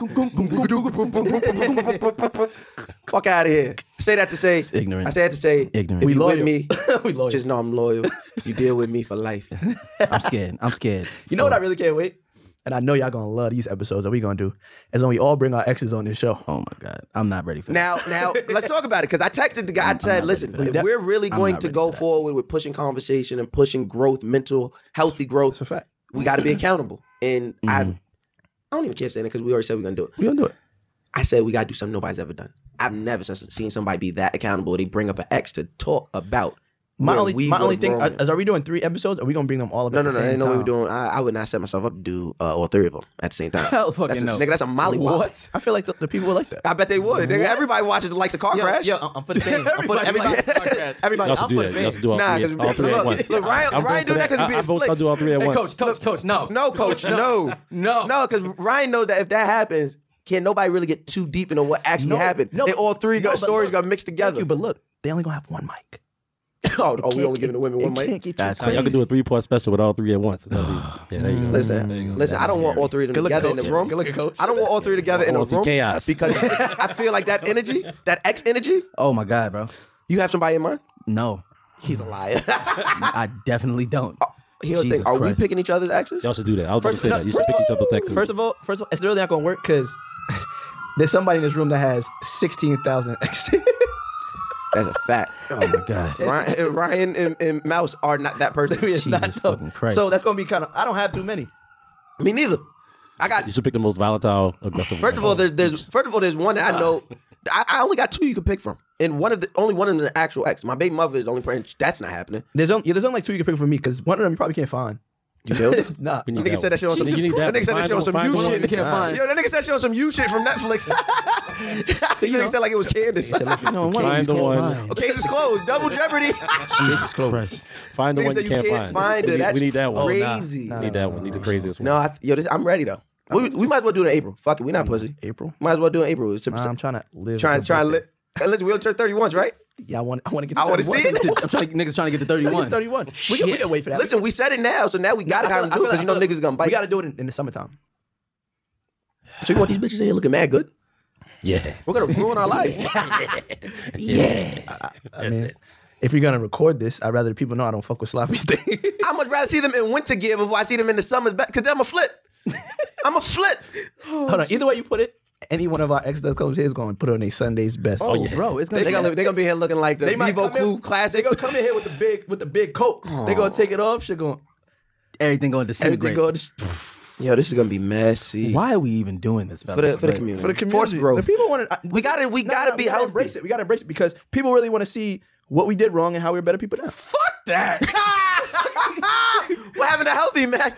Fuck out of here. I say that to say. It's ignorant. I say that to say. Ignorant. If We you loyal. with me, We loyal. just know I'm loyal. You deal with me for life. I'm scared. I'm scared. You know what I really can't wait? And I know y'all gonna love these episodes that we gonna do. Is when we all bring our exes on this show. Oh my God. I'm not ready for that. Now, now, let's talk about it because I texted the guy. I said, not "Listen, ready for if that. we're really I'm going not to ready go for that. forward with pushing conversation and pushing growth, mental, healthy growth, It's a fact. we got to be accountable." And I, Mm-hmm. I don't even care saying it because we already said we're gonna do it. We gonna do it. I said we got to do something nobody's ever done. I've never seen somebody be that accountable. They bring up an ex to talk about. My where only, we my only was thing wrong. is, are we doing three episodes? Or are we gonna bring them all up No, at no, the no. same Ain't no way time? we're doing. I, I would not set myself up to do uh, all three of them at the same time. Hell fucking that's a, no. Nigga, that's a molly What? I feel like the, the people would like that. I bet they would. Nigga, everybody watches the likes of car Yo, crash. yo, I'm for the fans. I'm for the, Everybody everybody. likes car crash. Everybody, Y'all should I'm do for that. the Y'all fans. should do all Nah, three, because all three look, at once. look, Ryan, I'm Ryan going do for that because I- of being I vote slick. y'all do all three at Hey, once. coach, coach, coach, no. No, coach, no, No. no, because Ryan know that if that happens, can nobody really get too deep into what actually No, happened? no, they all three no, got but stories look, got mixed Thank together. you, but look, they only gonna have one mic. oh, oh, we Can't only giving the women get- one it mic. can't get That's too Y'all crazy. can do a three-part special with all three at once. That'll be- Yeah, there you go. Listen, listen. I don't want all three of them Good looking together in coach. the room. Good looking coach. I don't want all three together in I a wanna see room chaos. because I feel like that energy, that ex energy. Oh my God, bro. You have somebody in mind? No. He's a liar. I definitely don't. Here's the Jesus thing: Are we Christ. picking each other's exes? Y'all should do that. I was going to say no, that. You should first pick of each all- other's exes. First of all, first of all, it's really not gonna work because there's somebody in this room that has sixteen thousand exes. That's a fact. Oh my God. Ryan, Ryan and, and Mouse are not that person. It's not Jesus so- fucking Christ. So that's gonna be kind of. I don't have too many. Me neither. I got. You should pick the most volatile, aggressive. First of all, there's there's first of all there's one that I know. I, I only got two you can pick from, and one of the only one of them is an actual ex. My baby mother is the only person. That's not happening. There's only yeah, there's only like two you can pick for me because one of them you probably can't find. You killed? Nah, We need Nigga that said that shit on one. some. You need that. That nigga said that Find shit on one, some find you one shit. you can't find. Yo, that nigga said that shit on some you shit from Netflix. So you nigga said like it was Candace. You know, one of Find these the can't one. find. Case is closed. Double jeopardy. Jesus Christ. Find the Nigga one said you can't find. find We it. need- That's We need that one. crazy. nah, Need that one. Need the craziest one. No, I, yo, this, I'm ready though. We, we might as well do it in April. Fuck it, we not pussy. April. Might as well do it in April. It's Nah, I'm trying to live. trying a trying to birthday. live. Hey, listen, we'll turn thirty-ones, right? Yeah, I want. I want to get. I wanna see it. I'm trying to, niggas trying to get to thirty-one. thirty-one. We can, we can wait for that. Listen, we said it now, so now we gotta I feel- kind of I do it feel because like- you know I feel niggas gonna bite. We got to do it in, in the summertime. So you want these bitches in here looking mad good? Yeah. We're gonna ruin our life. I mean, if you're gonna record this, I'd rather people know I don't fuck with sloppy things. I'd much rather see them in winter gear before I see them in the summers back. Cause then I'm a flip. I'm a flip. Hold on. Either way you put it, any one of our ex that comes here is going to put on a Sunday's best. Oh, yeah. Bro, it's They gonna gonna, they gonna be here looking like the They might Vivo come in- Clue Classic. They gonna come in here with the big with the big coat. They gonna take it off. Shit going. everything going to Everything disintegrate. going. Yo, this is gonna be messy. Why are we even doing this, fellas? For the for the Like, community. For the community, Forced growth. The people want to. We gotta- we gotta be healthy. Embrace it. We gotta embrace it because people really want to see what we did wrong and how we're better people now. Fuck that. What happened to healthy, man?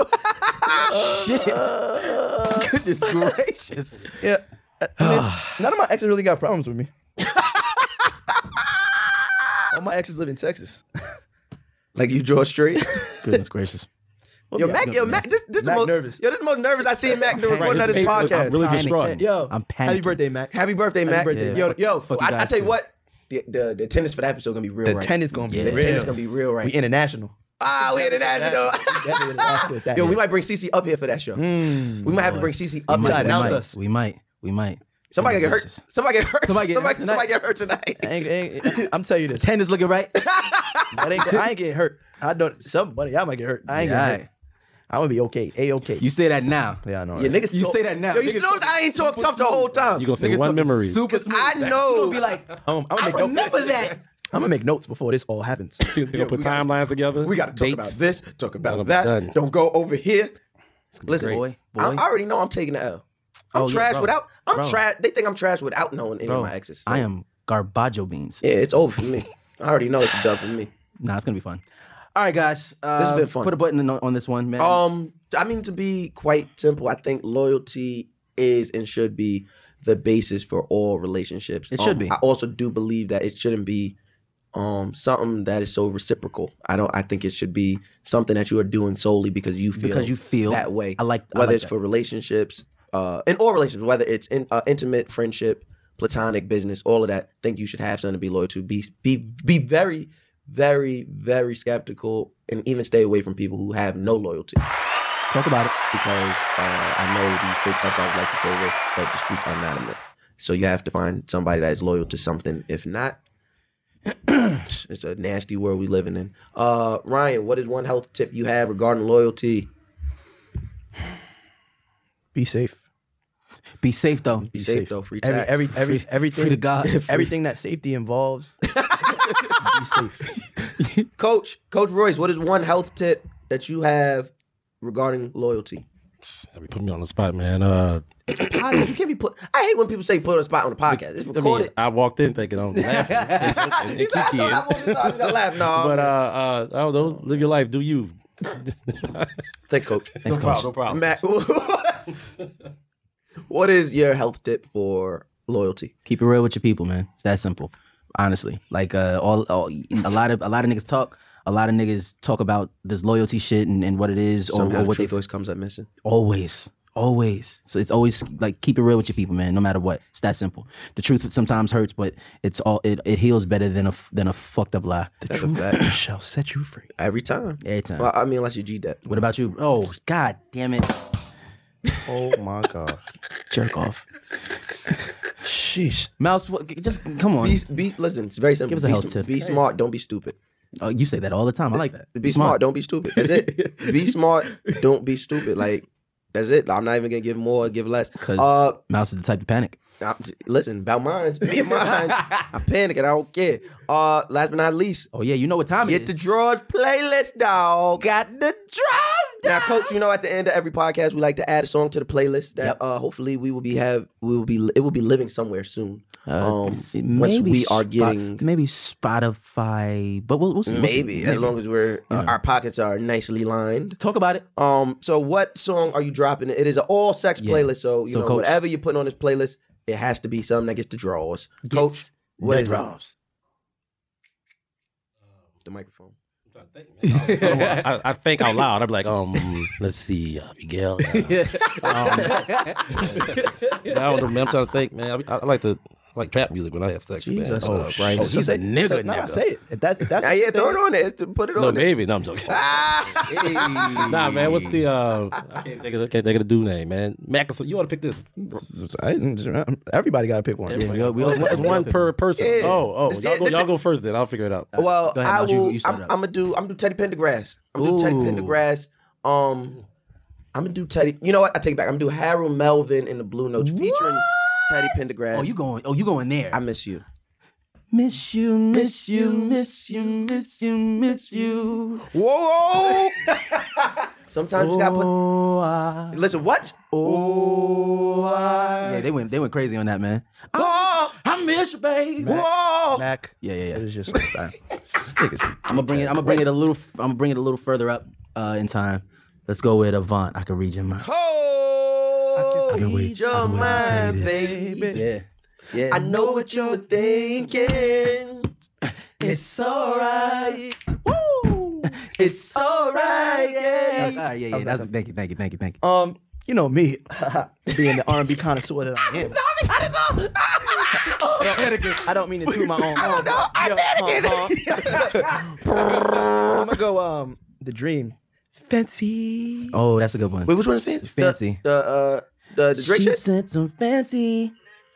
Goodness gracious. Yeah. I I mean, none of my exes really got problems with me. All my exes live in Texas. Like you draw straight. Goodness gracious. Yo, Mac, yo, Mac, this, this is the Mac most nervous. Yo, this is the most nervous I seen Mac do Right, recording his on this face is podcast. really Panic. distraught. Yo, I'm happy panicking. birthday, Mac. Happy birthday, Happy Mac. birthday, yo, Mac. yo, Fuck you I, I guys tell you too. what, the, the the attendance for the episode gonna be real. The right. ten is gonna be Yeah. The real. attendance gonna be real, right? We international. Ah, we international. Definitely international with that. Yo, we might bring Cece up here for that show. Mm. We might have to bring Cece We up might, to Upside we that. down might, to us. we might. We might. Somebody get Goodness hurt. gracious. Somebody get hurt. Somebody get somebody, hurt somebody tonight. get hurt tonight. Ain't, ain't, I'm telling you this. Ten is looking right. That ain't, I ain't getting hurt. I don't. Somebody, I might get hurt. I ain't Yeah, getting hurt. I'm gonna be okay. A okay. You say that now. yeah, I know. Yeah, right? niggas. You talk- say that now. Yo, you Niggas know I ain't talk super tough the whole time. You gonna say Nigga one talking memory. Super smooth. I You know. gonna be like, I'm, I'm I gonna make remember notes. that. I'm gonna make notes before this all happens. You gonna put we gotta- timelines together. We got to talk dates. about this. Talk about Gonna be that. done. Don't go over here. Listen, great. Boy, I, boy. I already know I'm taking the L. I'm Oh, yeah, trash bro. without. I'm Bro. trash. They think I'm trash without knowing any Bro, of my exes. I am garbaggio beans. Yeah, it's over for me. I already know it's a dub for me. Nah, it's gonna be fun. All right, guys. Uh, This has been fun. Put a button on, on this one, man. Um, I mean, to be quite simple, I think loyalty is and should be the basis for all relationships. It should Um, be. I also do believe that it shouldn't be um something that is so reciprocal. I don't. I think it should be something that you are doing solely because you feel Because you feel that way. I like- I whether like it's that. for relationships, uh, in all relationships, whether it's in uh, intimate, friendship, platonic, business, all of that. I think you should have something to be loyal to. Be be be very very, very skeptical and even stay away from people who have no loyalty. Talk about it. Because uh, I know these fake tough guys like to say that, but the streets are not enough. So you have to find somebody that is loyal to something. If not, it's a nasty world we living in. Uh, Ryan, what is one health tip you have regarding loyalty? Be safe. Be safe though. Be, safe, though. Free Every tax. every every Free- everything. free to God. Everything that safety involves. Be safe. Coach, Coach Royce, what is one health tip that you have regarding loyalty? You put me on the spot, man. Uh, It's a podcast. You can't be put. I hate when people say put on the spot on the podcast. It's I recorded. mean, I walked in thinking I'm laughing and, and, and He said, I kiki. know I won't- I was gonna laugh. No, But uh, uh, I don't know. Live your life. Do you? thanks, Coach. no problem. No problem. Matt, what is your health tip for loyalty? Keep it real with your people, man. It's that simple. Honestly, like uh, all, all a lot of a lot of niggas talk. A lot of niggas talk about this loyalty shit and, and what it is, or, Somehow or the what they truth always comes up missing. always, always. So it's always like keep it real with your people, man. No matter what, it's that simple. The truth sometimes hurts, but it's all it, it heals better than a f- than a fucked up lie. The truth shall set you free. Every time. Every time. Well, I mean, unless you G that. What about you? Oh God, damn it, Oh my god. jerk off. Sheesh. Mouse, what, just come on. Be, be, listen, it's very simple. Give us a be, health s- tip. Be smart, don't be stupid. Oh, you say that all the time. I like that. Be smart, don't be stupid. That's it. Be smart, don't be stupid. Like, that's it. I'm not even gonna give more, give less. Because Uh, Mouse is the type to panic. I'm- listen, about mine, me and mine, I panic and I don't care. Uh, last but not least, Oh yeah, you know what time get it the is. drawers playlist, dog. Got the draws. Now, Coach, you know at the end of every podcast, we like to add a song to the playlist that Yep. uh, hopefully we will be have we will be it will be living somewhere soon. Uh, um, see, once maybe we are Spot- getting maybe Spotify, but we'll, we'll see. we'll see. maybe as long as we're uh, our pockets are nicely lined. Talk about it. Um, so what song are you dropping? It is an all sex Yeah. playlist, so you So, know Coach- whatever you're putting on this playlist, it has to be something that gets the draws. Gets Coach, what the is it? draws. The microphone. I, I think out loud. I'm like, um, let's see, uh, Miguel. Uh, um, I don't know, man. I'm trying to think, man. I, I like to I like trap music when I have sex, man. Jesus. Uh, Oh, Brian, Oh, he's so a say- nigga, so- nah, nigga. say it. If that's, if that's Nah, yeah, throw it on there. Put it No, on there. maybe. No, I'm joking. Nah, man. What's the? Uh, I can't think of. I can't think of the dude name, man. Mac. You ought to pick this. I, everybody got to pick one. Yeah, we all- we all- It's one per person. Yeah. Oh, oh. It's- Y'all go, the- y'all go first, then I'll figure it out. Well, Go ahead, I Miles, you- will. you start I'm, out. I'm gonna do. I'm gonna do Teddy Pendergrass. I'm gonna do Teddy Ooh. Pendergrass. Um, I'm gonna do Teddy. You know what? I take it back. I'm gonna do Harold Melvin in the Blue Notes featuring Teddy Pendergrass. Oh, you going? Oh, you going there? I miss you. miss you, miss you, miss you, miss you, miss you. Whoa! Sometimes you gotta put. Oh, I, Listen, what? oh, I. Yeah, they went. They went crazy on that, man. Whoa! I miss you, baby. Whoa! Mac. Oh. Yeah, yeah, yeah. It is just style. Niggas. I'm gonna bring it. I'm gonna bring it a little. I'm gonna bring it a little further up uh, in time. Let's go with Avant. I can read your mind. Oh, I've been waiting- read your I've been waiting to tell mind, you this. baby. Yeah, yeah. I know what you're thinking. It's alright. Woo! It's alright. Yeah. All right, yeah, yeah. That's, thank you, thank you, thank you, thank you. Um, you know me, being the R and B connoisseur that I am. I don't mean to toot my own. I don't know. I'm I'm gonna go. Um, The Dream. Fancy. Oh, that's a good one. Wait, which one is fancy? Fancy. The, the uh the, the Drake she shit? sent some fancy.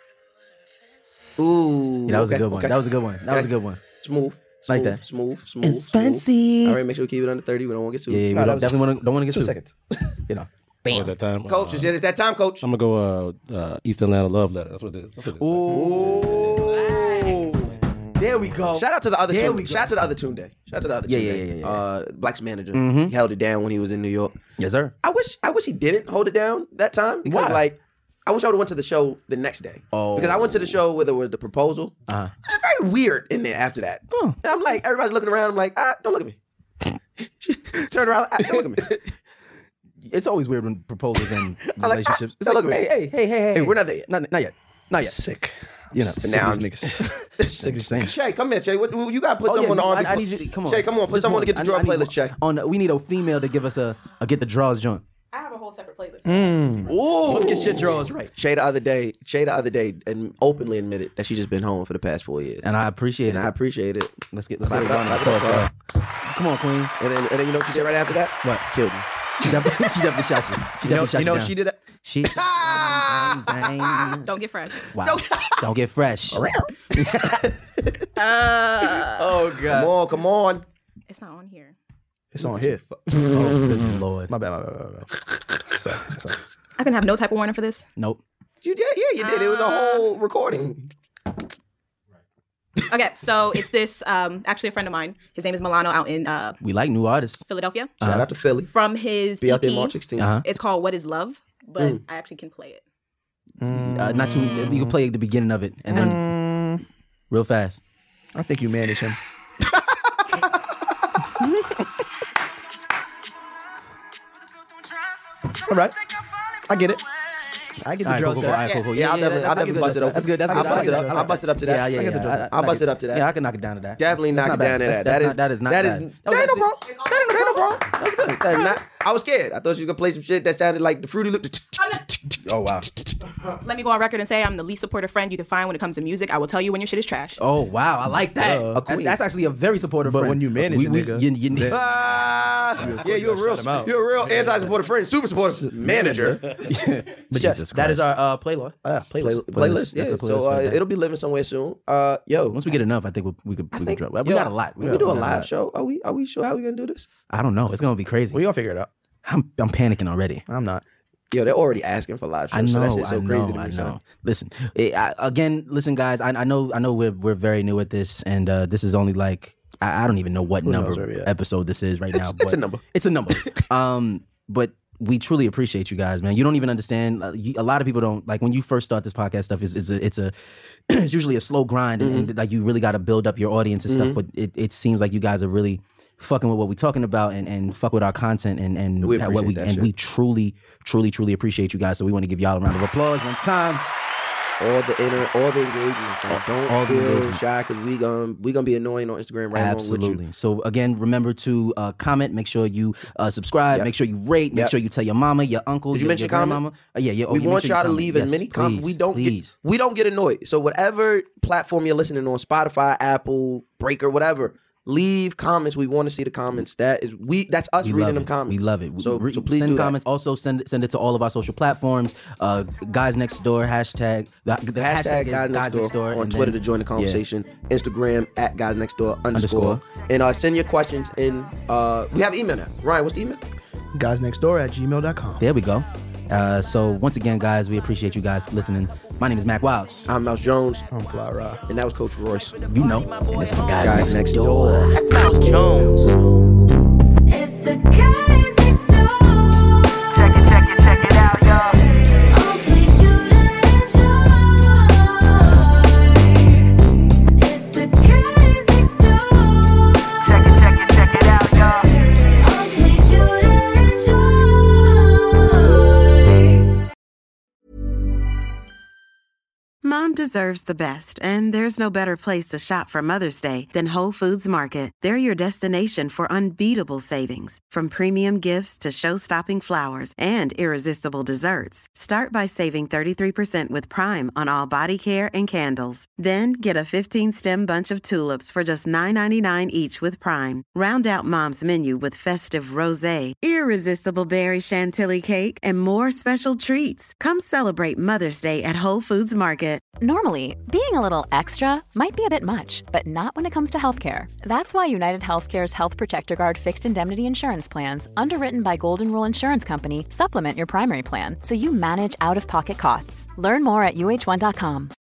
Ooh. Yeah, that was okay, a good one. okay. That was a good one. That was a good one. Smooth. Like smooth, that. Smooth. Smooth. It's smooth. fancy. All right, make sure we keep it under thirty. We don't want to get sued. Yeah, we No, that don't, was- definitely wanna, don't want to get Two sued. seconds. You know. What was that time? Coach, Uh, is it is that time, Coach? I'm gonna go uh, uh, East Atlanta Love Letter. That's what it is. That's what it is. Ooh. There we go. Shout out to the other There Tune. we go. Shout out to the other Tune Day. Shout out to the other Yeah, Tune yeah, Day. yeah, yeah, yeah. Uh, Black's manager. Mhm. He held it down when he was in New York. Yes, sir. I wish I wish he didn't hold it down that time because Why? like I wish I would have went to the show the next day. Oh. Because I went to the show where there was the proposal. Uh-huh. It's very weird in there after that. Oh. And I'm like, everybody's looking around. I'm like, ah, don't look at me. Turn around. Ah, don't look at me. It's always weird when proposals and I like- relationships. It's I- like, look at me. hey, hey, hey, hey, Hey, we're not there yet. Not, not yet. Not yet. Sick. You know. But now I'm niggas. Sick of saying. Shay, come here, Shay. What, you gotta put Oh, someone yeah, on the I, R and B. I need you to come on. Shay, come on, put Just someone one. to get the I- draw I need playlist one. check. On, we need a female to give us a, a get the draws joint. I have a whole whole separate playlist. Mm. Ooh. Let's get shit drawers right. Shay the other day, Shay the other day, and openly admitted that she just been home for the past four years, and I appreciate and it. I appreciate it. Let's get let's Clap get it a up, round of clap it applause up, for her. Come on, Queen. And then, and then you know what she said right after that? What? Killed me. She definitely, she definitely shot you. She You know, definitely shot you know down. she did it. She. bang, bang. Don't get fresh. Wow. Don't, Don't get fresh. uh, Oh Come God. on, come on. it's not on here. It's on here. Oh good Lord. My bad, my bad, my bad. Sorry, sorry. I can have no type of warning for this. Nope. You did, yeah, you did. It was a whole recording. Okay, so it's this, um, actually a friend of mine. His name is Milano out in uh, We like new artists. Philadelphia. Shout out to Philly. From his Be out there E P, March sixteenth. Uh-huh. it's called What Is Love, but Mm. I actually can play it. Uh, not too. You can play the beginning of it and then Mm, real fast. I think you manage him. All right. I get it. I get the All right, drugs. cool, cool, down. all right, cool, cool. Yeah, I'll yeah, definitely, that's- I'll I get definitely the bust it drugs. up. That's good. That's I'll good. bust it I up. get the I'll bust it up to that. Yeah, yeah, I get the yeah. drugs. I- I I'll like bust it. it up to that. Yeah, I can knock it down to that. Definitely knock That's it not down bad. to that. That's- That that's is not- that is not that bad. is That was that ain't no good. problem. That ain't no problem. That was good. That is not- I was scared. I thought she was gonna play some shit that sounded like the Fruity Loop. Oh wow. Let me go on record and say I'm the least supportive friend you can find when it comes to music. I will tell you when your shit is trash. Oh wow. I like that. Uh, that's, that's actually a very supportive But friend. when you manage we, a we, nigga, you, you, then- Ah, yeah, you're a real, Shut him out. you're a real anti-supportive friend, super supportive manager. But yes, Jesus that is Christ. our uh, playlist. Uh, Play, playlist. playlist, yeah. That's a playlist So for uh, the day. it'll be living somewhere soon. Uh, yo, Once we get enough, I think we'll, we could we could think- drop. We yo, got a lot. We, got- can do a got live lot. show. Are we? Are we sure how we gonna do this? I don't know. It's gonna be crazy. We gonna figure it out. I'm I'm panicking already. I'm not. Yo, they're already asking for live shows. I know, so that shit's so I crazy know, to me, I son. know. Listen, eh, I, again, listen, guys. I, I know, I know, we're we're very new at this, and uh, this is only like I, I don't even know what Who knows number where we at? episode this is right It's- now. it's but a number. It's a number. um, but we truly appreciate you guys, man. You don't even understand. uh, you- A lot of people don't like when you first start this podcast stuff. Is it's a it's a it's usually a slow grind, and, Mm-hmm. and like you really got to build up your audience and stuff. But it, it seems like you guys are really fucking with what we're talking about and, and fuck with our content and and We what we appreciate that and shit. we truly truly truly appreciate you guys. So we want to give y'all a round of applause one time. All the inter, all the engagement. son. Don't all the feel engagement. shy because we gonna we gonna be annoying on Instagram right along with you. Absolutely. So again, remember to uh, comment. Make sure you uh, subscribe. Yep. Make sure you rate. Make Yep. sure you tell your mama, your uncle, Did you your, mention your comment? grandmama. Uh, yeah, yeah. Oh, we you want mentioned y'all to comment. leave yes, as many comments. We please, don't please. get we don't get annoyed. So whatever platform you're listening on, Spotify, Apple, Breaker, whatever, leave comments. We want to see the comments. That is we. That's us We reading love them it. comments. We love it. So, Re- so please send do comments. Also send it, send it to all of our social platforms. Uh, guys next door hashtag. The, the that. hashtag, Hashtag is guys next door on and Twitter then- to join the yeah. conversation. Instagram at guys next door underscore. Underscore. And uh, send your questions in. Uh, we have email now. Ryan, what's the email? Guys next door at gmail dot com. There we go. Uh, so once again, guys, we appreciate you guys listening. My name is Mac Wilds. I'm Mouse Jones, I'm Fly Ra. and that was Coach Royce. You know, and this is the guys, Guys next, next door. door. That's Mouse Jones. It's the guys next door. Check it, check it, check it out, y'all. All for you to enjoy. It's the guys next door. Check it, check it, check it out, y'all. All for you to enjoy. Mom deserves the best, and there's no better place to shop for Mother's Day than Whole Foods Market. They're your destination for unbeatable savings, from premium gifts to show-stopping flowers and irresistible desserts. Start by saving thirty-three percent with Prime on all body care and candles. Then get a fifteen-stem bunch of tulips for just nine ninety-nine each with Prime. Round out Mom's menu with festive rosé, irresistible berry chantilly cake, and more special treats. Come celebrate Mother's Day at Whole Foods Market. Normally, being a little extra might be a bit much, but not when it comes to healthcare. That's why United Healthcare's Health Protector Guard fixed indemnity insurance plans, underwritten by Golden Rule Insurance Company, supplement your primary plan so you manage out-of-pocket costs. Learn more at U H one dot com.